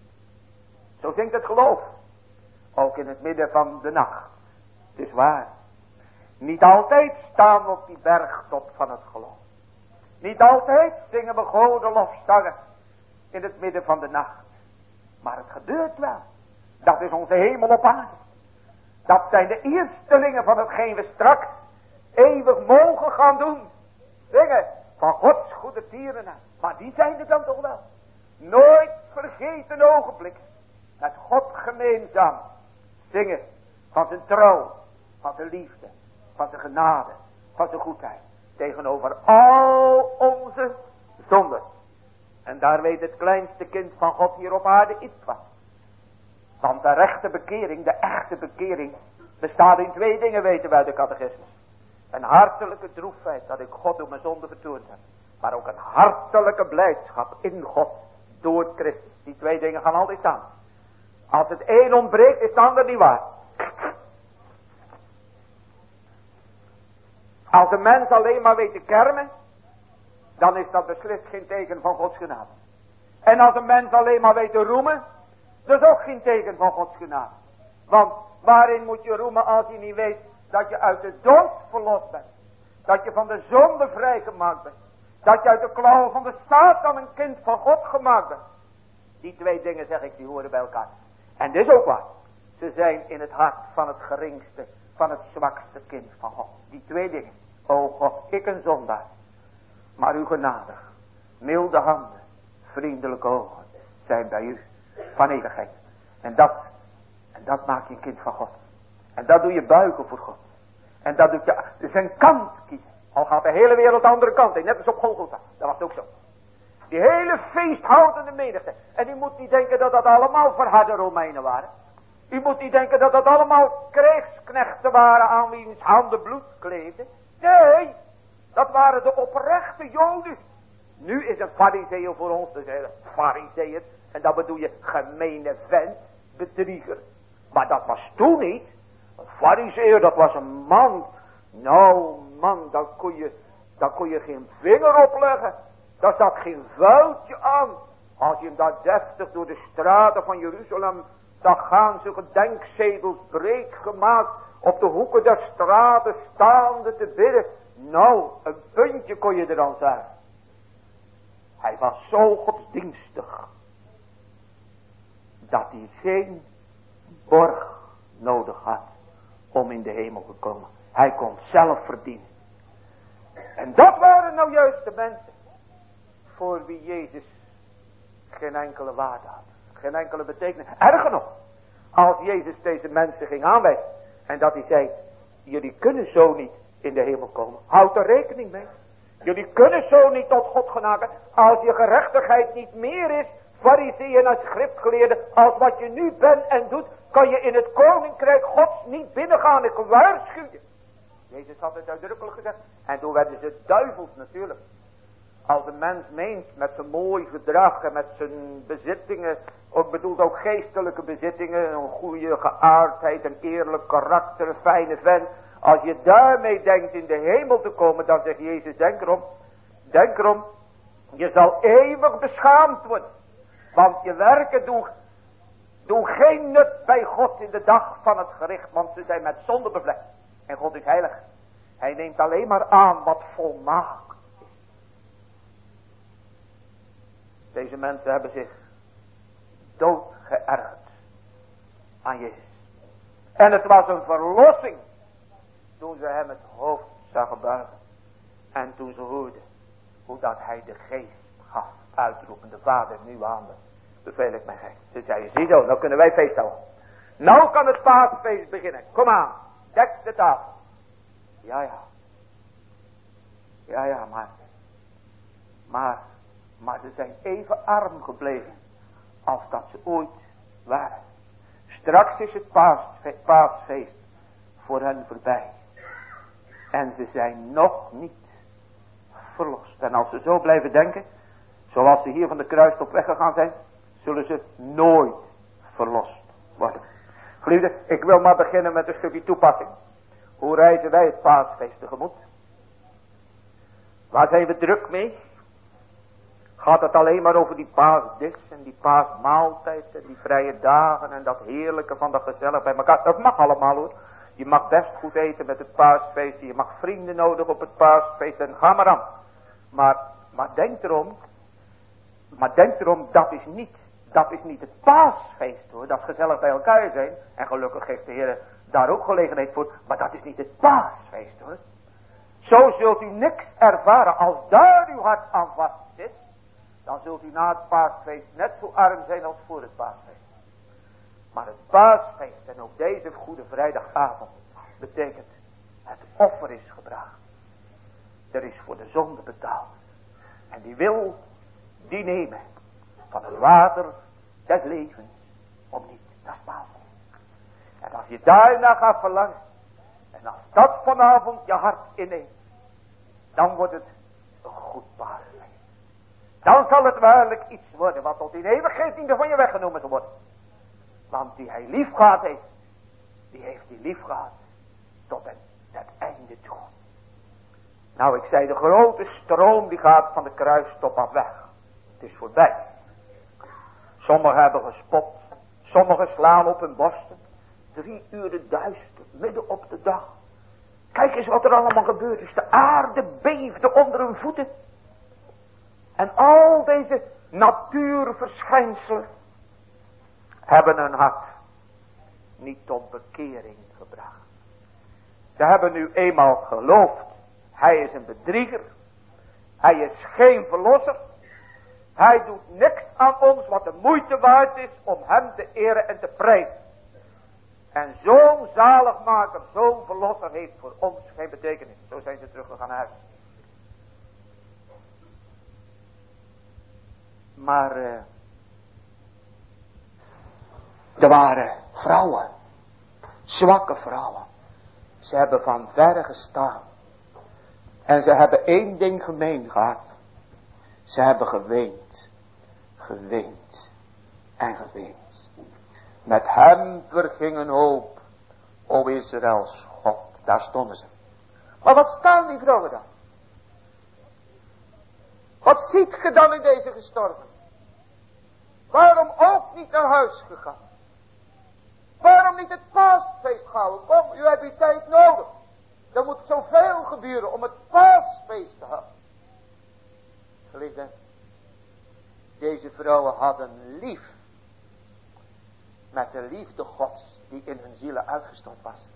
Zo zingt het geloof. Ook in het midden van de nacht. Het is waar. Niet altijd staan we op die bergtop van het geloof. Niet altijd zingen we Gode lofzangen in het midden van de nacht. Maar het gebeurt wel. Dat is onze hemel op aarde. Dat zijn de eerstelingen van hetgeen we straks eeuwig mogen gaan doen. Zingen van Gods goede tierenheid. Maar die zijn er dan toch wel. Nooit vergeten ogenblik. Met God gemeenzaam zingen van zijn trouw, van zijn liefde, van zijn genade, van zijn goedheid. Tegenover al onze zonden. En daar weet het kleinste kind van God hier op aarde iets van. Want de rechte bekering, de echte bekering, bestaat in twee dingen, weten wij uit de catechismus. Een hartelijke droefheid dat ik God door mijn zonde vertoond heb. Maar ook een hartelijke blijdschap in God door Christus. Die twee dingen gaan altijd samen. Als het een ontbreekt, is het ander niet waar. Als een mens alleen maar weet te kermen, dan is dat beslist geen teken van Gods genade. En als een mens alleen maar weet te roemen, dat is ook geen teken van Gods genade. Want waarin moet je roemen als je niet weet dat je uit de dood verlost bent? Dat je van de zonde vrijgemaakt bent? Dat je uit de klauwen van de Satan een kind van God gemaakt bent? Die twee dingen, zeg ik, die horen bij elkaar. En dit is ook waar. Ze zijn in het hart van het geringste, van het zwakste kind van God. Die twee dingen. O God, ik een zondaar. Maar uw genadig, milde handen, vriendelijke ogen zijn bij u van eeuwigheid. En dat, en dat maakt je een kind van God. En dat doe je buigen voor God. En dat doet je, dus een kant kiezen. Al gaat de hele wereld de andere kant heen, net als op Golgotha. Dat was het ook zo. Die hele feesthoudende menigte. En u moet niet denken dat dat allemaal verharde Romeinen waren. U moet niet denken dat dat allemaal krijgsknechten waren aan wiens handen bloed kleefde. Nee, dat waren de oprechte Joden. Nu is een farizeeër voor ons te zeggen, farizeeër. En dat bedoel je gemene vent, bedrieger. Maar dat was toen niet. Een farizeeër, dat was een man. Nou man, dan kon je, dan kon je geen vinger opleggen. Daar zat geen vuiltje aan. Als je hem daar deftig door de straten van Jeruzalem zag gaan, zijn gedenkzedels breed gemaakt, op de hoeken der straten staande te bidden. Nou, een puntje kon je er dan zijn. Hij was zo godsdienstig, dat hij geen borg nodig had om in de hemel te komen. Hij kon zelf verdienen. En dat waren nou juist de mensen voor wie Jezus geen enkele waarde had. Geen enkele betekenis. Erger nog, als Jezus deze mensen ging aanwijzen en dat hij zei, jullie kunnen zo niet in de hemel komen. Houd er rekening mee. Jullie kunnen zo niet tot God genaken. Als je gerechtigheid niet meer is, farizeeën en schriftgeleerden, als wat je nu bent en doet, kan je in het koninkrijk Gods niet binnengaan. Ik waarschuw je. Jezus had het uitdrukkelijk gezegd. En toen werden ze duivels natuurlijk. Als een mens meent met zijn mooi gedrag en met zijn bezittingen, ook bedoelt ook geestelijke bezittingen, een goede geaardheid, een eerlijk karakter, een fijne vent. Als je daarmee denkt in de hemel te komen, dan zegt Jezus, denk erom, denk erom, je zal eeuwig beschaamd worden. Want je werken doen, doen geen nut bij God in de dag van het gericht, want ze zijn met zonde bevlekt. En God is heilig. Hij neemt alleen maar aan wat volmaakt is. Deze mensen hebben zich dood geërgerd aan Jezus. En het was een verlossing toen ze hem het hoofd zagen buigen. En toen ze hoorden hoe dat hij de geest gaf, uitroepende, Vader, nu aan me beveel ik mijn geest. Ze zeiden, zie zo, nou kunnen wij feest houden. Nou kan het paasfeest beginnen. Kom aan, dek de tafel. Ja, ja. Ja, ja, maar. Maar, maar ze zijn even arm gebleven als dat ze ooit waren. Straks is het paasfe- paasfeest voor hen voorbij. En ze zijn nog niet verlost. En als ze zo blijven denken, zoals ze hier van de kruistop weggegaan zijn, zullen ze nooit verlost worden. Geliefde, ik wil maar beginnen met een stukje toepassing. Hoe reizen wij het paasfeest tegemoet? Waar zijn we druk mee? Gaat het alleen maar over die paasdis en die paasmaaltijd en die vrije dagen en dat heerlijke van dat gezellig bij elkaar? Dat mag allemaal hoor. Je mag best goed eten met het paasfeest. Je mag vrienden nodig op het paasfeest en ga maar aan. Maar, maar denk erom. Maar denk erom, dat is niet, dat is niet het paasfeest hoor. Dat is gezellig bij elkaar zijn. En gelukkig geeft de Heer daar ook gelegenheid voor. Maar dat is niet het paasfeest hoor. Zo zult u niks ervaren. Als daar uw hart aan vast zit, dan zult u na het paasfeest net zo arm zijn als voor het paasfeest. Maar het paasfeest en ook deze goede vrijdagavond betekent, het offer is gebracht. Er is voor de zonde betaald. En die wil die nemen van het water des levens om niet. Dat is paasfeest. En als je daarna gaat verlangen, en als dat vanavond je hart inneemt, dan wordt het een goed paasfeest. Dan zal het waarlijk iets worden wat tot in eeuwigheid niet van je weggenomen zal worden. Want die hij lief gehad heeft, die heeft hij lief gehad tot het, het einde toe. Nou, ik zei, de grote stroom die gaat van de kruistop af weg. Het is voorbij. Sommigen hebben gespot, sommigen slaan op hun borsten. Drie uren duister, midden op de dag. Kijk eens wat er allemaal gebeurd is. De aarde beefde onder hun voeten. En al deze natuurverschijnselen hebben hun hart niet tot bekering gebracht. Ze hebben nu eenmaal geloofd. Hij is een bedrieger. Hij is geen verlosser. Hij doet niks aan ons wat de moeite waard is om hem te eren en te prijzen. En zo'n zaligmaker, zo'n verlosser heeft voor ons geen betekenis. Zo zijn ze teruggegaan naar huis. Maar uh, er waren vrouwen, zwakke vrouwen. Ze hebben van verre gestaan. En ze hebben één ding gemeen gehad. Ze hebben geweend, geweend en geweend. Met hem verging een hoop, o Israëls God. Daar stonden ze. Maar wat staan die vrouwen dan? Wat ziet ge dan in deze gestorven? Waarom ook niet naar huis gegaan? Waarom niet het paasfeest houden? Kom, u hebt uw tijd nodig. Er moet zoveel gebeuren om het paasfeest te houden. Geliefden, deze vrouwen hadden lief met de liefde Gods die in hun zielen uitgestort was.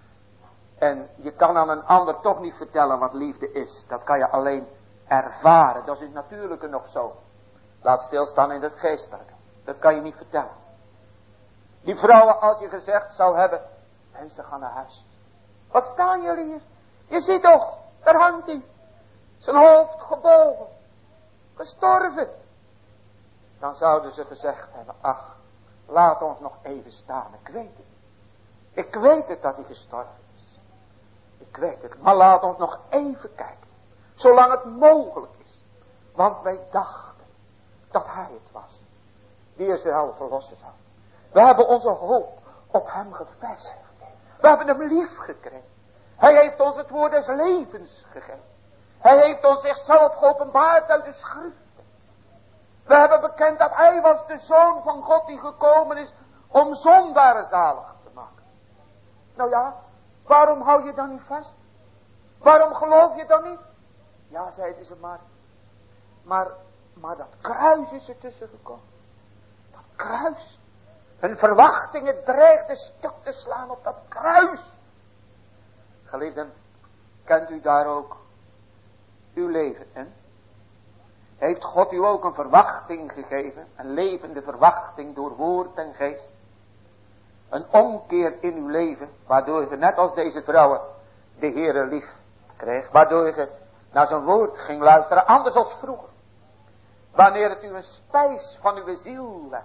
En je kan aan een ander toch niet vertellen wat liefde is. Dat kan je alleen ervaren. Dat is in het natuurlijke nog zo. Laat stilstaan in het geestelijke. Dat kan je niet vertellen. Die vrouwen, als je gezegd zou hebben, mensen gaan naar huis. Wat staan jullie hier? Je ziet toch, daar hangt hij. Zijn hoofd gebogen. Gestorven. Dan zouden ze gezegd hebben, ach, laat ons nog even staan. Ik weet het. Ik weet het dat hij gestorven is. Ik weet het. Maar laat ons nog even kijken. Zolang het mogelijk is. Want wij dachten dat hij het was. Die er zou verlossen zou. We hebben onze hoop op hem gevestigd. We hebben hem lief gekregen. Hij heeft ons het woord des levens gegeven. Hij heeft ons zichzelf geopenbaard uit de schriften. We hebben bekend dat hij was de Zoon van God die gekomen is om zondaren zalig te maken. Nou ja, waarom hou je dan niet vast? Waarom geloof je dan niet? Ja, zeiden ze maar. Maar, maar dat kruis is er tussen gekomen. Dat kruis. Hun verwachtingen dreigden stuk te slaan op dat kruis. Geliefden, kent u daar ook uw leven in? Heeft God u ook een verwachting gegeven? Een levende verwachting door woord en geest? Een omkeer in uw leven, waardoor je net als deze vrouwen de Heere lief kreeg. Waardoor je naar zijn woord ging luisteren, anders als vroeger. Wanneer het u een spijs van uw ziel werd.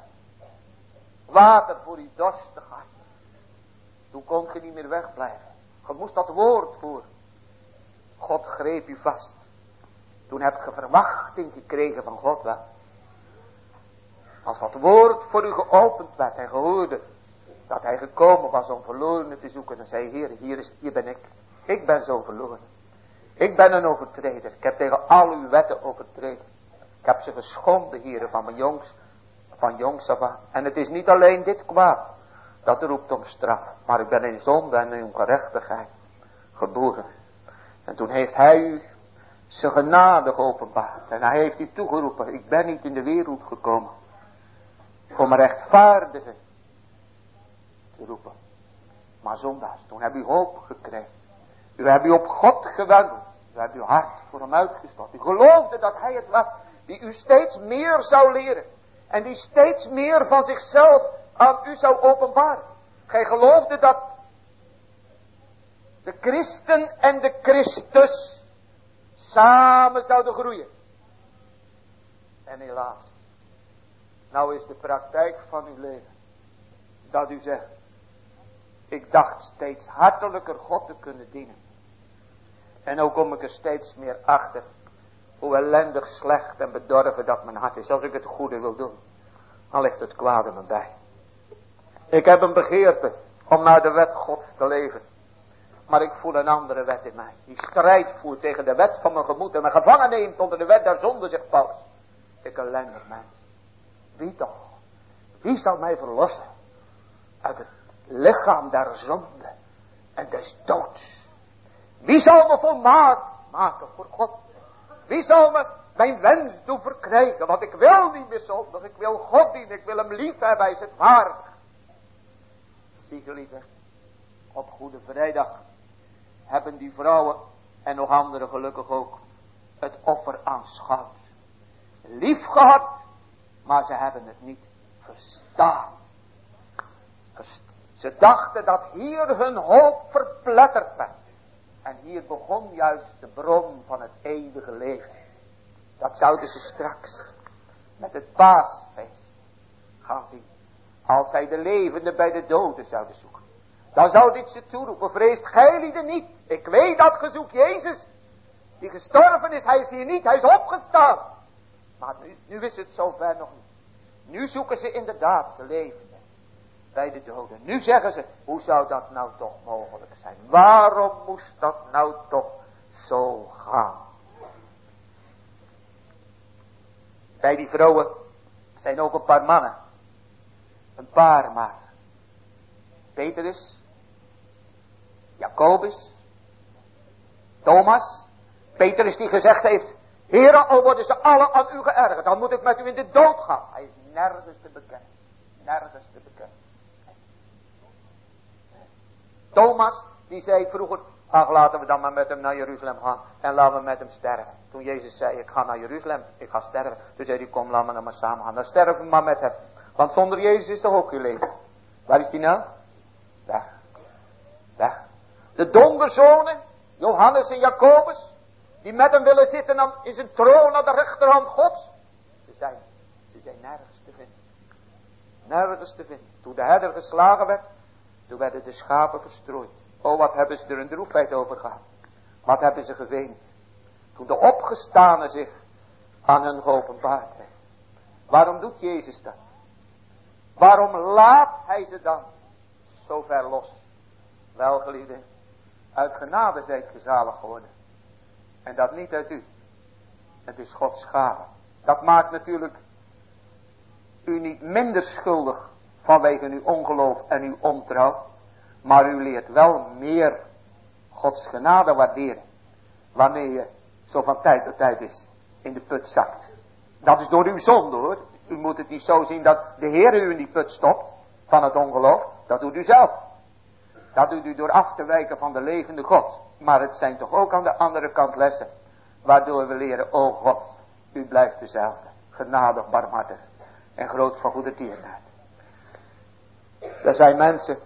Water voor uw dorstig hart. Toen kon je niet meer wegblijven. Je moest dat woord voeren. God greep u vast. Toen heb je verwachting gekregen van God wel. Als dat woord voor u geopend werd en gehoorde dat hij gekomen was om verlorenen te zoeken. Dan zei Heer, hier, is, hier ben ik. Ik ben zo verloren. Ik ben een overtreder. Ik heb tegen al uw wetten overtreden. Ik heb ze geschonden, Heer, van mijn jongs, van jongs af aan. En het is niet alleen dit kwaad dat roept om straf. Maar ik ben in zonde en in ongerechtigheid geboren. En toen heeft hij u zijn genade geopenbaard. En hij heeft u toegeroepen. Ik ben niet in de wereld gekomen om een rechtvaardige te roepen. Maar zondaars, toen heb u hoop gekregen. U hebt u op God gewendeld. U hebt uw hart voor hem uitgestort. U geloofde dat hij het was die u steeds meer zou leren. En die steeds meer van zichzelf aan u zou openbaren. Gij geloofde dat de christen en de Christus samen zouden groeien. En helaas, nou is de praktijk van uw leven dat u zegt, ik dacht steeds hartelijker God te kunnen dienen. En ook kom ik er steeds meer achter hoe ellendig, slecht en bedorven dat mijn hart is. Als ik het goede wil doen, dan ligt het kwade me bij. Ik heb een begeerte om naar de wet Gods te leven. Maar ik voel een andere wet in mij. Die strijd voert tegen de wet van mijn gemoed en me gevangen neemt onder de wet der zonde, zegt Paulus. Ik ellendig mens. Wie toch? Wie zal mij verlossen uit het lichaam der zonde en des doods? Wie zal me volmaakt maken voor God? Wie zal me mijn wens doen verkrijgen? Want ik wil niet meer zondig. Ik wil God dienen. Ik wil hem lief hebben. Hij is het waardig. Zie geliefde, op Goede Vrijdag hebben die vrouwen en nog anderen gelukkig ook het offer aanschouwd. Lief gehad, maar ze hebben het niet verstaan. Ze dachten dat hier hun hoop verpletterd werd. En hier begon juist de bron van het eeuwige leven. Dat zouden ze straks met het paasfeest gaan zien. Als zij de levenden bij de doden zouden zoeken. Dan zou dit ze toeroepen, vreest gij lieden niet. Ik weet dat ge zoekt Jezus. Die gestorven is, hij is hier niet, hij is opgestaan. Maar nu, nu is het zover nog niet. Nu zoeken ze inderdaad de levenden bij de doden. Nu zeggen ze, hoe zou dat nou toch mogelijk zijn? Waarom moest dat nou toch zo gaan? Bij die vrouwen zijn ook een paar mannen. Een paar maar. Petrus. Jacobus. Thomas. Petrus die gezegd heeft. Heere, al worden ze alle aan u geërgerd, dan moet ik met u in de dood gaan. Hij is nergens te bekennen. Nergens te bekennen. Thomas, die zei vroeger, ach laten we dan maar met hem naar Jeruzalem gaan. En laten we met hem sterven. Toen Jezus zei, ik ga naar Jeruzalem, ik ga sterven. Toen zei hij, kom laten we dan maar samen gaan. Dan sterven we maar met hem. Want zonder Jezus is toch ook geen leven. Waar is die nou? Weg. Weg. De donderzonen, Johannes en Jacobus, die met hem willen zitten aan, in zijn troon aan de rechterhand Gods. Ze zijn, ze zijn nergens te vinden. Nergens te vinden. Toen de herder geslagen werd, toen werden de schapen verstrooid. Oh, wat hebben ze er een droefheid over gehad. Wat hebben ze geweend. Toen de opgestane zich aan hun geopenbaard heeft. Waarom doet Jezus dat? Waarom laat hij ze dan zo ver los? Welgelieden, uit genade zijt ge zalig geworden. En dat niet uit u. Het is Gods gave. Dat maakt natuurlijk u niet minder schuldig vanwege uw ongeloof en uw ontrouw. Maar u leert wel meer Gods genade waarderen. Wanneer je zo van tijd tot tijd is in de put zakt. Dat is door uw zonde hoor. U moet het niet zo zien dat de Heer u in die put stopt van het ongeloof. Dat doet u zelf. Dat doet u door af te wijken van de levende God. Maar het zijn toch ook aan de andere kant lessen. Waardoor we leren, o God, u blijft dezelfde. Genadig, barmhartig en groot van goede tierenheid. Er zijn mensen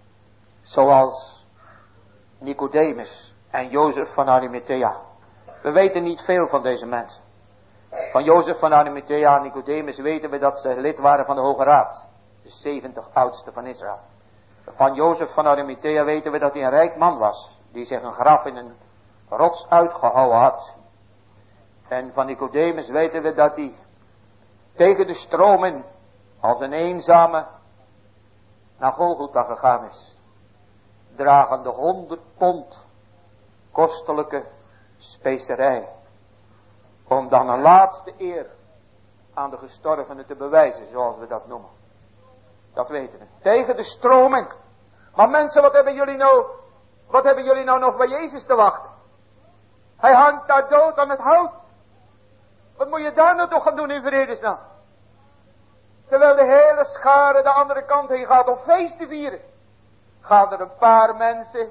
zoals Nicodemus en Jozef van Arimathea. We weten niet veel van deze mensen. Van Jozef van Arimathea en Nicodemus weten we dat ze lid waren van de Hoge Raad. De zeventig oudste van Israël. Van Jozef van Arimathea weten we dat hij een rijk man was. Die zich een graf in een rots uitgehouwen had. En van Nicodemus weten we dat hij tegen de stromen als een eenzame naar Golgotha gegaan is. Dragende honderd pond kostelijke specerij. Om dan een laatste eer aan de gestorvenen te bewijzen, zoals we dat noemen. Dat weten we. Tegen de stroming. Maar mensen, wat hebben jullie nou, wat hebben jullie nou nog bij Jezus te wachten? Hij hangt daar dood aan het hout. Wat moet je daar nou toch gaan doen in vredesnaam? Terwijl de hele schare de andere kant heen gaat om feest te vieren. Gaan er een paar mensen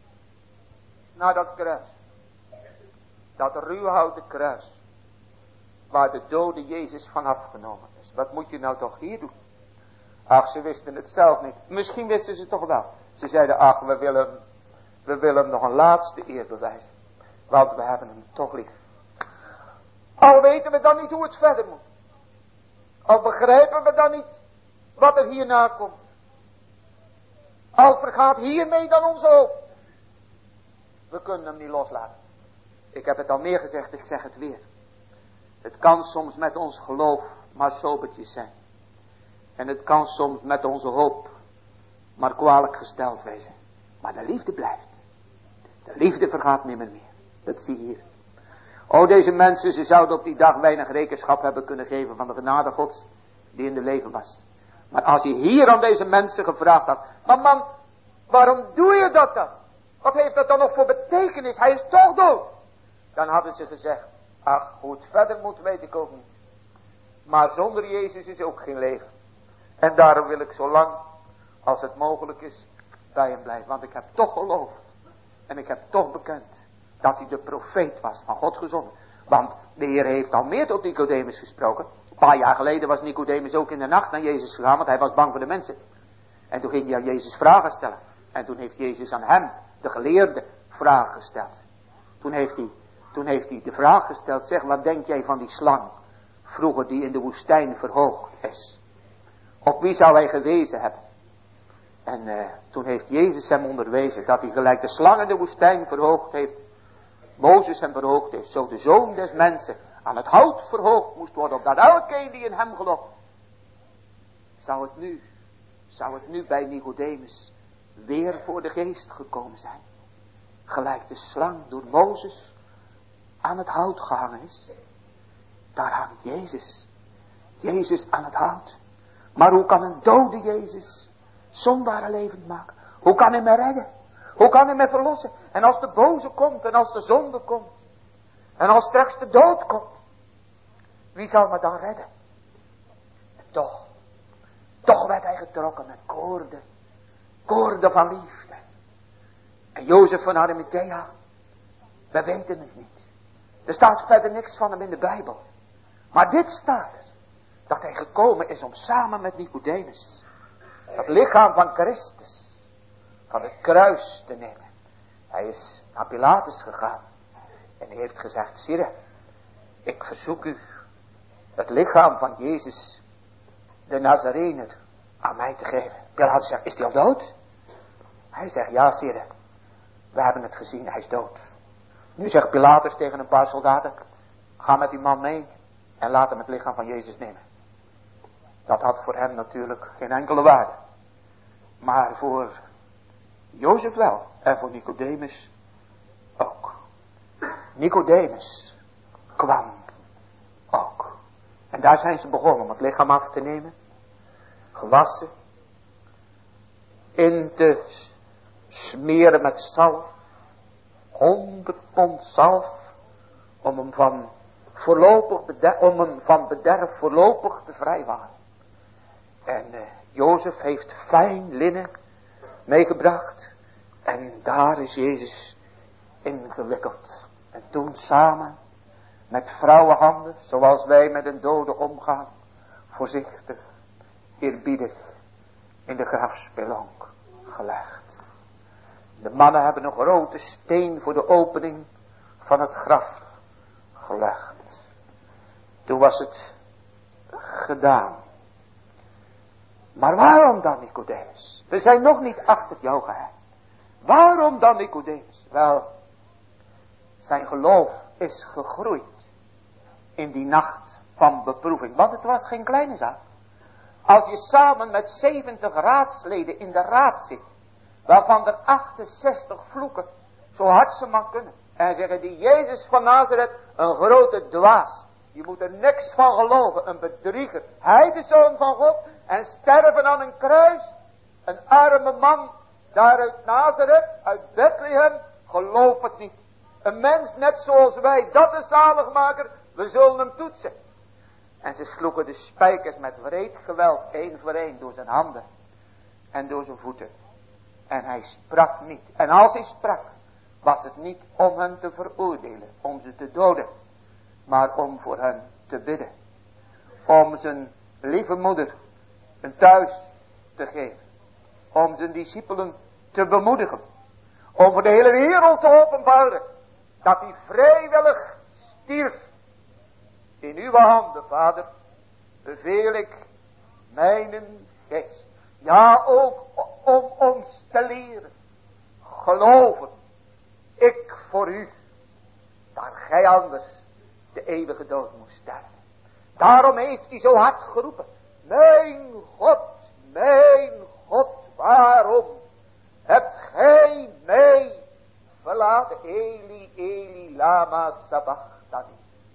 naar dat kruis. Dat ruwhouten kruis. Waar de dode Jezus van afgenomen is. Wat moet je nou toch hier doen? Ach, ze wisten het zelf niet. Misschien wisten ze het toch wel. Ze zeiden, ach, we willen, we willen hem nog een laatste eer bewijzen. Want we hebben hem toch lief. Al weten we dan niet hoe het verder moet. Al begrijpen we dan niet wat er hierna komt. Al vergaat hiermee dan onze hoop. We kunnen hem niet loslaten. Ik heb het al meer gezegd, ik zeg het weer. Het kan soms met ons geloof maar sobertjes zijn. En het kan soms met onze hoop maar kwalijk gesteld wezen. Maar de liefde blijft. De liefde vergaat nimmer meer. Dat zie je hier. O, deze mensen, ze zouden op die dag weinig rekenschap hebben kunnen geven van de genade Gods die in de leven was. Maar als je hier aan deze mensen gevraagd had, maar man, waarom doe je dat dan? Wat heeft dat dan nog voor betekenis? Hij is toch dood. Dan hadden ze gezegd, ach, hoe het verder moet weet ik ook niet. Maar zonder Jezus is ook geen leven. En daarom wil ik zo lang als het mogelijk is bij hem blijven. Want ik heb toch geloofd. En ik heb toch bekend dat hij de profeet was van God gezonden. Want de Heer heeft al meer tot Nicodemus gesproken. Een paar jaar geleden was Nicodemus ook in de nacht naar Jezus gegaan. Want hij was bang voor de mensen. En toen ging hij aan Jezus vragen stellen. En toen heeft Jezus aan hem, de geleerde, vragen gesteld. Toen heeft hij, toen heeft hij de vraag gesteld. Zeg, wat denk jij van die slang? Vroeger die in de woestijn verhoogd is. Op wie zou hij gewezen hebben? En uh, toen heeft Jezus hem onderwezen dat hij gelijk de slang in de woestijn verhoogd heeft. Mozes hem verhoogd heeft. Zo de zoon des mensen aan het hout verhoogd moest worden. Opdat elkeen die in hem gelooft. Zou het nu, zou het nu bij Nicodemus weer voor de geest gekomen zijn. Gelijk de slang door Mozes aan het hout gehangen is. Daar hangt Jezus. Jezus aan het hout. Maar hoe kan een dode Jezus zondaren levend maken? Hoe kan hij mij redden? Hoe kan hij mij verlossen? En als de boze komt en als de zonde komt. En als straks de dood komt. Wie zal me dan redden? Toch. Toch werd hij getrokken met koorden. Koorden van liefde. En Jozef van Arimathea. We weten het niet. Er staat verder niks van hem in de Bijbel. Maar dit staat er. Dat hij gekomen is om samen met Nicodemus. Het lichaam van Christus. Van het kruis te nemen. Hij is naar Pilatus gegaan. En hij heeft gezegd. Sire. Ik verzoek u. Het lichaam van Jezus. De Nazarener. Aan mij te geven. Pilatus zegt. Is hij al dood? Hij zegt. Ja sire. We hebben het gezien. Hij is dood. Nu zegt Pilatus tegen een paar soldaten. Ga met die man mee. En laat hem het lichaam van Jezus nemen. Dat had voor hem natuurlijk geen enkele waarde. Maar voor Jozef wel. En voor Nicodemus ook. Nicodemus kwam ook. En daar zijn ze begonnen om het lichaam af te nemen. Gewassen. In te smeren met zalf. Honderd pond zalf. Om hem van voorlopig bederf, om hem van bederf voorlopig te vrijwaren. En uh, Jozef heeft fijn linnen meegebracht. En daar is Jezus ingewikkeld. En toen samen met vrouwenhanden, zoals wij met een dode omgaan, voorzichtig, eerbiedig, in de grafspelonk gelegd. De mannen hebben een grote steen voor de opening van het graf gelegd. Toen was het gedaan. Maar waarom dan, Nicodemus? We zijn nog niet achter jouw geheim. Waarom dan, Nicodemus? Wel, zijn geloof is gegroeid in die nacht van beproeving. Want het was geen kleine zaak. Als je samen met zeventig raadsleden in de raad zit, waarvan er achtenzestig vloeken, zo hard ze maar kunnen. En zeggen die Jezus van Nazareth, een grote dwaas. Je moet er niks van geloven, een bedrieger. Hij de Zoon van God en sterven aan een kruis. Een arme man daar uit Nazareth, uit Bethlehem, geloof het niet. Een mens net zoals wij, dat is zaligmaker, we zullen hem toetsen. En ze sloegen de spijkers met wreed geweld, één voor één, door zijn handen en door zijn voeten. En hij sprak niet. En als hij sprak, was het niet om hen te veroordelen, om ze te doden, maar om voor hen te bidden. Om zijn lieve moeder een thuis te geven. Om zijn discipelen te bemoedigen. Om voor de hele wereld te openbaren dat hij vrijwillig stierf. In uw handen, Vader, beveel ik mijn geest. Ja, ook om ons te leren geloven. Ik voor u, daar gij anders de eeuwige dood moest sterven. Daarom heeft hij zo hard geroepen. Mijn God, mijn God, waarom hebt gij mij verlaten? Eli, Eli, lama sabachthani.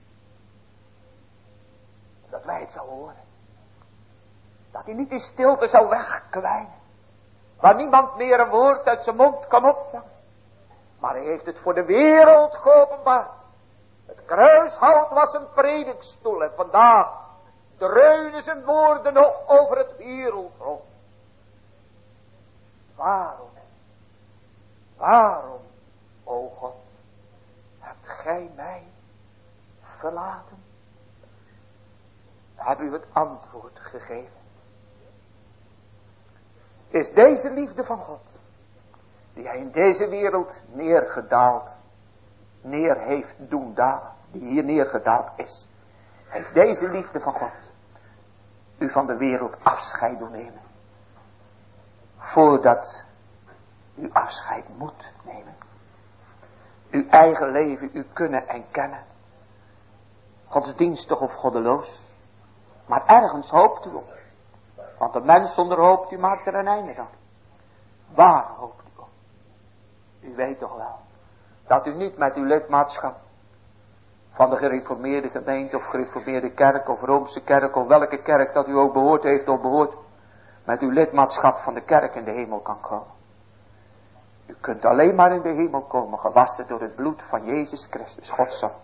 Dat wij het zouden horen. Dat hij niet in stilte zou wegkwijnen. Waar niemand meer een woord uit zijn mond kan opvangen. Maar hij heeft het voor de wereld geopenbaard. Het kruishout was een predikstoel. En vandaag dreunen zijn woorden nog over het wereldrond. Waarom? Waarom, o God, hebt gij mij verlaten? Heb u het antwoord gegeven? Is deze liefde van God, die hij in deze wereld neergedaald, neer heeft doen dalen, die hier neergedaald is, heeft deze liefde van God u van de wereld afscheid doen nemen, voordat u afscheid moet nemen, uw eigen leven, u kunnen en kennen, godsdienstig of goddeloos, maar ergens hoopt u op. Want de mens zonder hoop, die maakt er een einde aan. Waar hoopt u op? U weet toch wel, dat u niet met uw lidmaatschap van de gereformeerde gemeente of gereformeerde kerk of Roomse kerk of welke kerk dat u ook behoord heeft of behoort, met uw lidmaatschap van de kerk in de hemel kan komen. U kunt alleen maar in de hemel komen, gewassen door het bloed van Jezus Christus, Gods Zoon.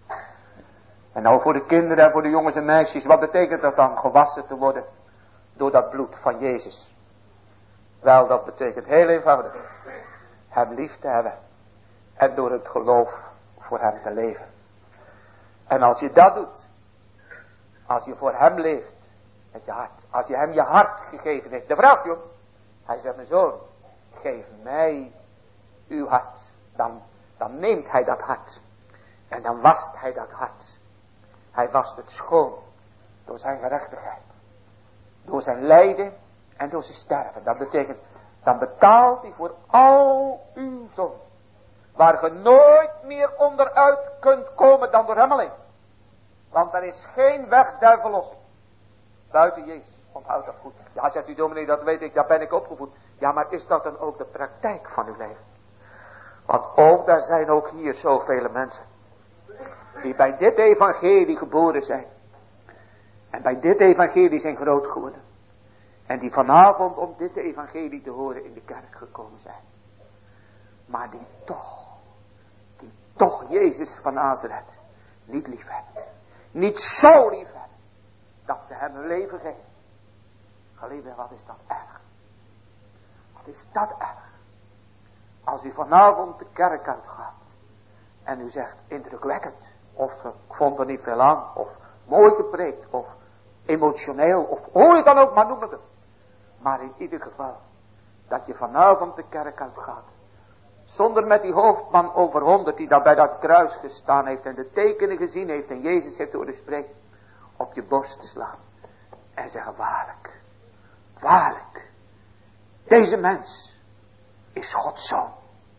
En nou voor de kinderen en voor de jongens en meisjes, wat betekent dat dan, gewassen te worden door dat bloed van Jezus? Wel, dat betekent heel eenvoudig, hem lief te hebben en door het geloof voor hem te leven. En als je dat doet, als je voor hem leeft, met je hart, als je hem je hart gegeven heeft, de vraag joh, hij zegt mijn zoon, geef mij uw hart, dan, dan neemt hij dat hart en dan wast hij dat hart. Hij wast het schoon door zijn gerechtigheid, door zijn lijden en door zijn sterven. Dat betekent, dan betaalt hij voor al uw zonden, waar je nooit meer onderuit kunt komen dan door hem alleen. Want er is geen weg der verlossing buiten Jezus. Onthoud dat goed. Ja, zegt u dominee, dat weet ik, daar ben ik opgevoed. Ja, maar is dat dan ook de praktijk van uw leven? Want ook daar zijn ook hier zoveel mensen die bij dit evangelie geboren zijn. En bij dit evangelie zijn groot geworden. En die vanavond om dit evangelie te horen in de kerk gekomen zijn. Maar die toch, die toch Jezus van Nazareth niet lief hebben. Niet zo lief hebben, dat ze hem hun leven geven. Geliefde, wat is dat erg. Wat is dat erg. Als u vanavond de kerk uitgaat. En u zegt indrukwekkend. Of ik vond er niet veel aan. Of mooi gepreekt. Of emotioneel. Of hoe je dan ook maar noemen het. Maar in ieder geval. Dat je vanavond de kerk uitgaat. Zonder met die hoofdman over honderd die daar bij dat kruis gestaan heeft. En de tekenen gezien heeft. En Jezus heeft horen spreken. Op je borst te slaan. En zeggen waarlijk. Waarlijk. Deze mens is Gods zoon.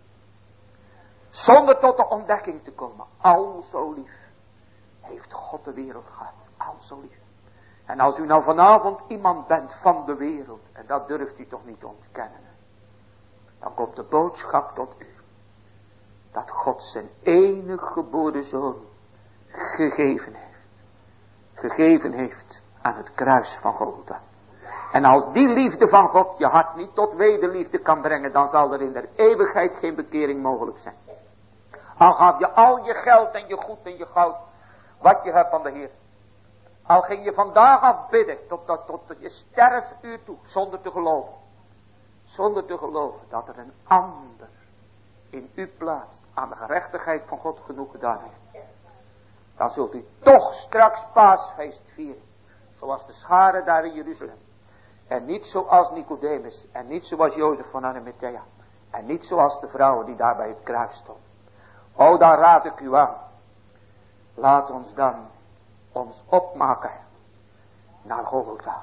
Zonder tot de ontdekking te komen. Al zo lief. Heeft God de wereld gehad. Al zo lief. En als u nou vanavond iemand bent van de wereld. En dat durft u toch niet ontkennen. Dan komt de boodschap tot u. Dat God zijn enige geboren zoon gegeven heeft. Gegeven heeft aan het kruis van Golgotha. En als die liefde van God je hart niet tot wederliefde kan brengen. Dan zal er in der eeuwigheid geen bekering mogelijk zijn. Al gaf je al je geld en je goed en je goud. Wat je hebt van de Heer. Al ging je vandaag af bidden. Tot, tot, tot je sterfuur toe. Zonder te geloven. Zonder te geloven dat er een ander in u plaatst. Aan de gerechtigheid van God genoeg gedaan heeft. Dan zult u toch straks paasfeest vieren. Zoals de scharen daar in Jeruzalem. En niet zoals Nicodemus. En niet zoals Jozef van Arimathea. En niet zoals de vrouwen die daar bij het kruis stonden. O, daar raad ik u aan. Laat ons dan ons opmaken naar Golgotha.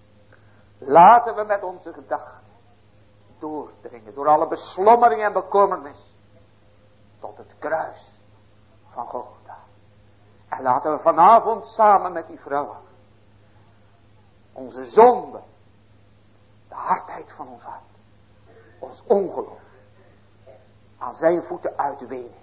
Laten we met onze gedachten doordringen door alle beslommering en bekommernis tot het kruis van Golgotha. En laten we vanavond samen met die vrouwen onze zonde, de hardheid van ons hart, ons ongeloof aan zijn voeten uitwenen.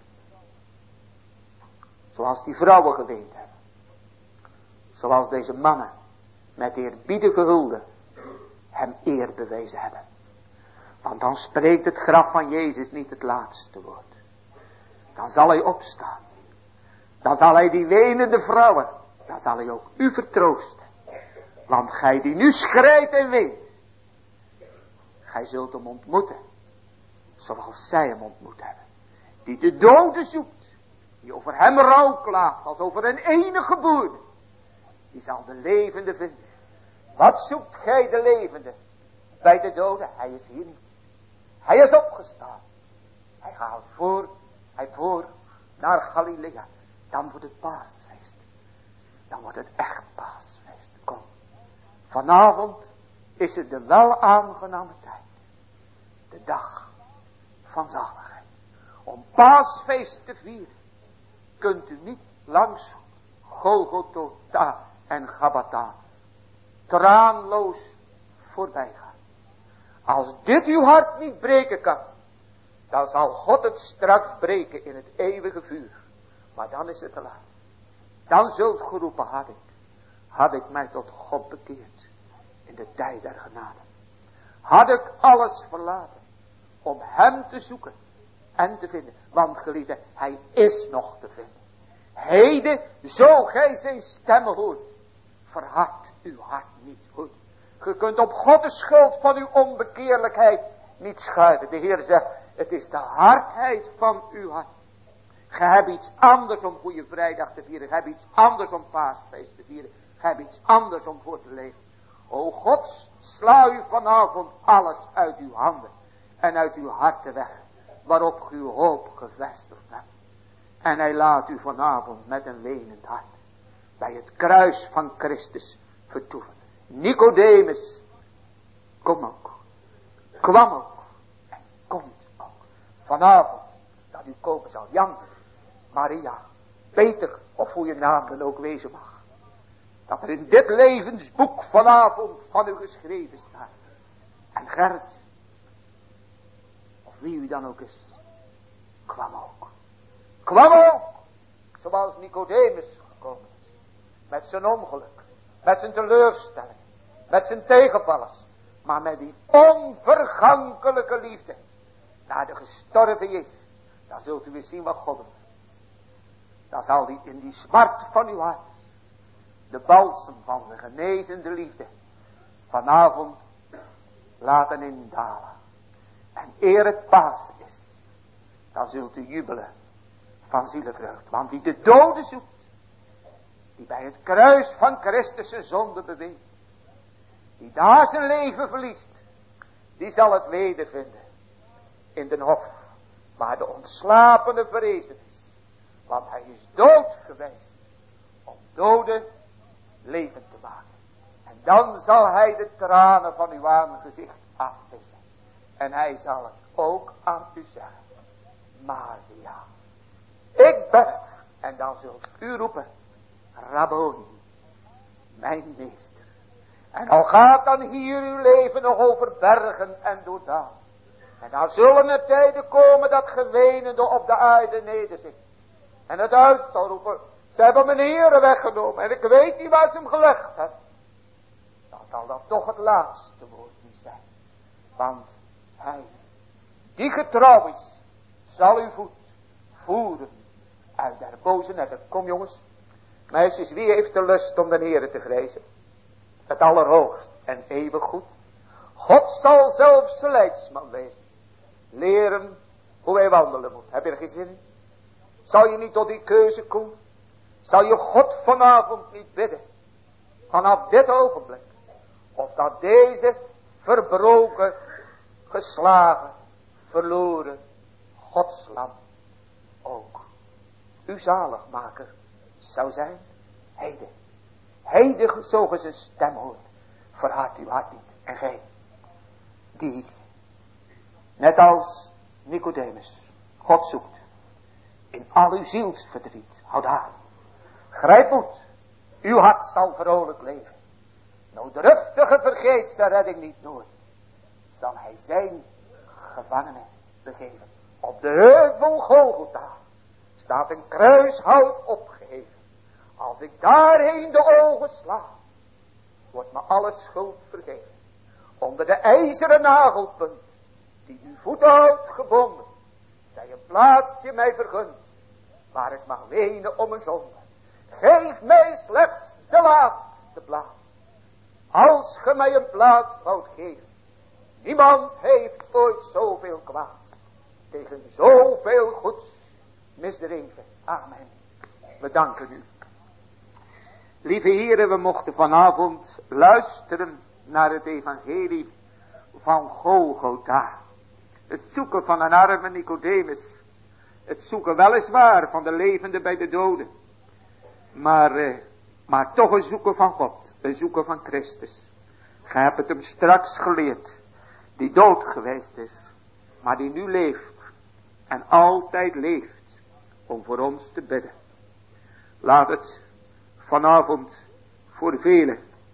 Zoals die vrouwen geweend hebben. Zoals deze mannen met eerbiedige hulde hem eer bewezen hebben. Want dan spreekt het graf van Jezus niet het laatste woord. Dan zal hij opstaan. Dan zal hij die wenende vrouwen, dan zal hij ook u vertroosten. Want gij die nu schreit en weent, gij zult hem ontmoeten. Zoals zij hem ontmoet hebben. Die de dode zoekt. Die over hem rouw klaagt als over een enige geboorte. Die zal de levende vinden. Wat zoekt gij de levende? Bij de dode, hij is hier niet. Hij is opgestaan. Hij gaat voor, hij voor naar Galilea. Dan wordt het paasfeest. Dan wordt het echt paasfeest. Kom. Vanavond is het de wel aangename tijd. De dag van zaligheid. Om paasfeest te vieren. Kunt u niet langs Golgotha en Gabbatha traanloos voorbij gaan. Als dit uw hart niet breken kan, dan zal God het straks breken in het eeuwige vuur. Maar dan is het te laat. Dan zult geroepen, had ik, had ik mij tot God bekeerd in de tijd der genade. Had ik alles verlaten om hem te zoeken en te vinden. Want geliefde, hij is nog te vinden. Heden, zo gij zijn stemmen hoort, verhard uw hart niet goed. Je kunt op God de schuld van uw onbekeerlijkheid niet schuiven. De Heer zegt, het is de hardheid van uw hart. Ge hebt iets anders om Goede Vrijdag te vieren. Ge hebt iets anders om Paasfeest te vieren. Ge hebt iets anders om voor te leven. O God, sla u vanavond alles uit uw handen en uit uw harten weg, waarop ge uw hoop gevestigd hebt. En hij laat u vanavond met een lenend hart bij het kruis van Christus vertoeven. Nicodemus, kom ook, kwam ook en komt ook. Vanavond, dat u komen zal, Jan, Maria, Peter, of hoe je naam dan ook wezen mag. Dat er in dit levensboek vanavond van u geschreven staat. En Gerrit, of wie u dan ook is, kwam ook. Kwam ook, zoals Nicodemus gekomen is. Met zijn ongeluk, met zijn teleurstelling, met zijn tegenvallers. Maar met die onvergankelijke liefde naar de gestorven is. Dan zult u weer zien wat God doet. Dan zal die in die smart van uw hart de balsem van zijn genezende liefde vanavond laten indalen. En eer het Pasen is, dan zult u jubelen van zielevreugd. Want wie de dode zoekt, die bij het kruis van Christus zijn zonde beweegt, die daar zijn leven verliest, die zal het wedervinden in den hof, waar de ontslapene verrezen is. Want hij is dood geweest om doden levend te maken. En dan zal hij de tranen van uw aangezicht afwissen. En hij zal het ook aan u zeggen. Maria, ik ben het. En dan zult u roepen, Rabboni, mijn meester. En al gaat dan hier uw leven nog over bergen en door dalen. En dan zullen er tijden komen dat gewenende op de aarde nederzit. En het uit zal roepen, ze hebben mijn Heere weggenomen en ik weet niet waar ze hem gelegd hebben. Dan zal dat toch het laatste woord niet zijn. Want hij, die getrouw is, zal uw voet voeren uit der boze netten. Kom jongens, meisjes, wie heeft de lust om de Heere te vrezen? Het allerhoogst en eeuwig goed. God zal zelfs zijn leidsman wezen. Leren hoe hij wandelen moet. Heb je er geen zin in? Zal je niet tot die keuze komen? Zal je God vanavond niet bidden? Vanaf dit ogenblik. Of dat deze verbroken, geslagen, verloren Godslam ook uw zaligmaker zou zijn. Heden. Heden zo ge zijn stem hoort. Verhard uw hart niet. En gij, die, net als Nicodemus, God zoekt. In al uw zielsverdriet. Houd aan. Grijp moed. Uw hart zal vrolijk leven. Noodruftige vergeet zijn redding niet nooit. Zal hij zijn gevangenen begeven. Op de heuvel Golgotha staat een kruishout opgeheven. Als ik daarheen de ogen sla, wordt me alle schuld vergeven. Onder de ijzeren nagelpunt die uw voeten houdt gebonden, zij een plaatsje mij vergund, waar ik mag wenen om een zonde. Geef mij slechts de laatste plaats, als ge mij een plaats woudt geven. Niemand heeft ooit zoveel kwaads tegen zoveel goeds misdreven. Amen. We danken u. Lieve heren, we mochten vanavond luisteren naar het evangelie van Golgotha. Het zoeken van een arme Nicodemus. Het zoeken weliswaar van de levende bij de doden. Maar, eh, maar toch een zoeken van God. Een zoeken van Christus. Gij hebt het hem straks geleerd. Die dood geweest is. Maar die nu leeft. En altijd leeft. Om voor ons te bidden. Laat het vanavond voor velen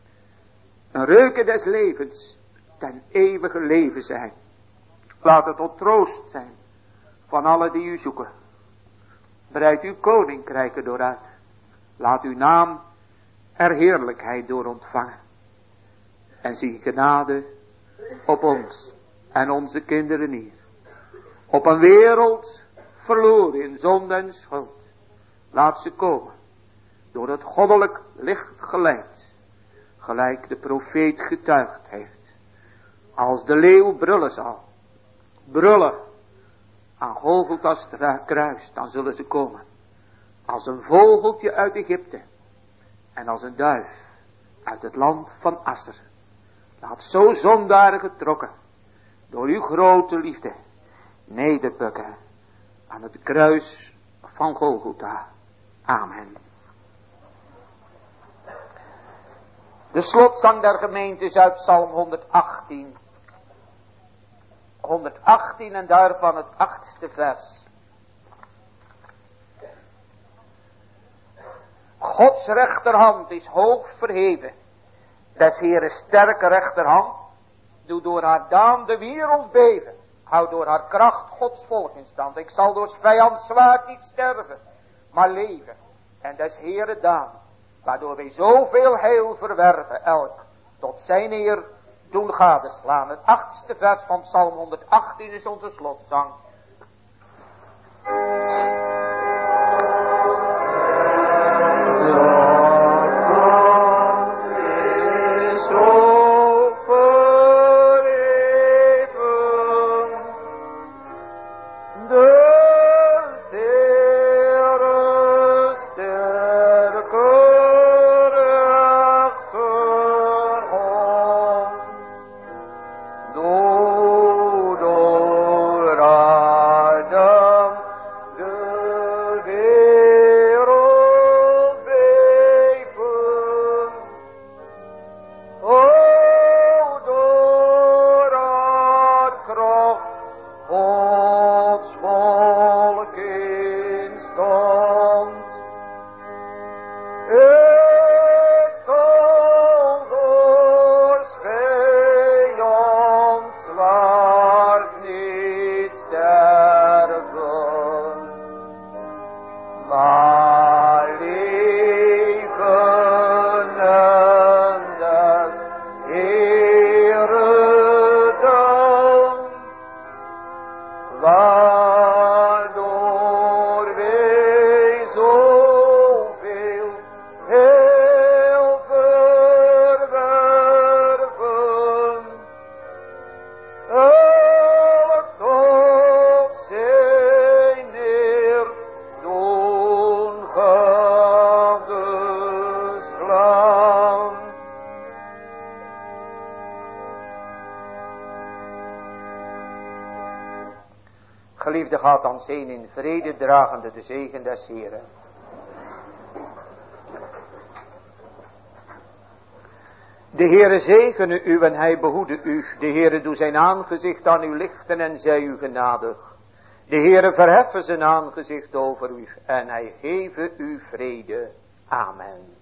een reuken des levens ten eeuwige leven zijn. Laat het tot troost zijn van allen die u zoeken. Breid uw koninkrijken door uit. Laat uw naam er heerlijkheid door ontvangen. En zie genade op ons en onze kinderen hier. Op een wereld verloren in zonde en schuld. Laat ze komen. Door het goddelijk licht geleid. Gelijk de profeet getuigd heeft. Als de leeuw brullen zal. Brullen. Aan Golgotha's kruis. Dan zullen ze komen. Als een vogeltje uit Egypte. En als een duif. Uit het land van Asser. Laat zo zondaren getrokken. Door uw grote liefde. Nederbukken. Aan het kruis van Golgotha. Amen. De slotzang der gemeente is uit Psalm honderdachttien. honderdachttien en daarvan het achtste vers. Gods rechterhand is hoog verheven. Des Heeren sterke rechterhand doet door haar daan de wereld beven. Houd door haar kracht Gods volk in stand. Ik zal door vijand zwaard niet sterven, maar leven. En des Heeren daan, waardoor wij zoveel heil verwerven, elk tot zijn eer doen gadeslaan. Het achtste vers van Psalm honderdachttien is onze slotzang. Geliefde, gaat dan heen in vrede, dragende de zegen des Heeren. De Heere zegene u en hij behoede u. De Heere doe zijn aangezicht aan u lichten en zij u genadig. De Heere verheffen zijn aangezicht over u en hij geve u vrede. Amen.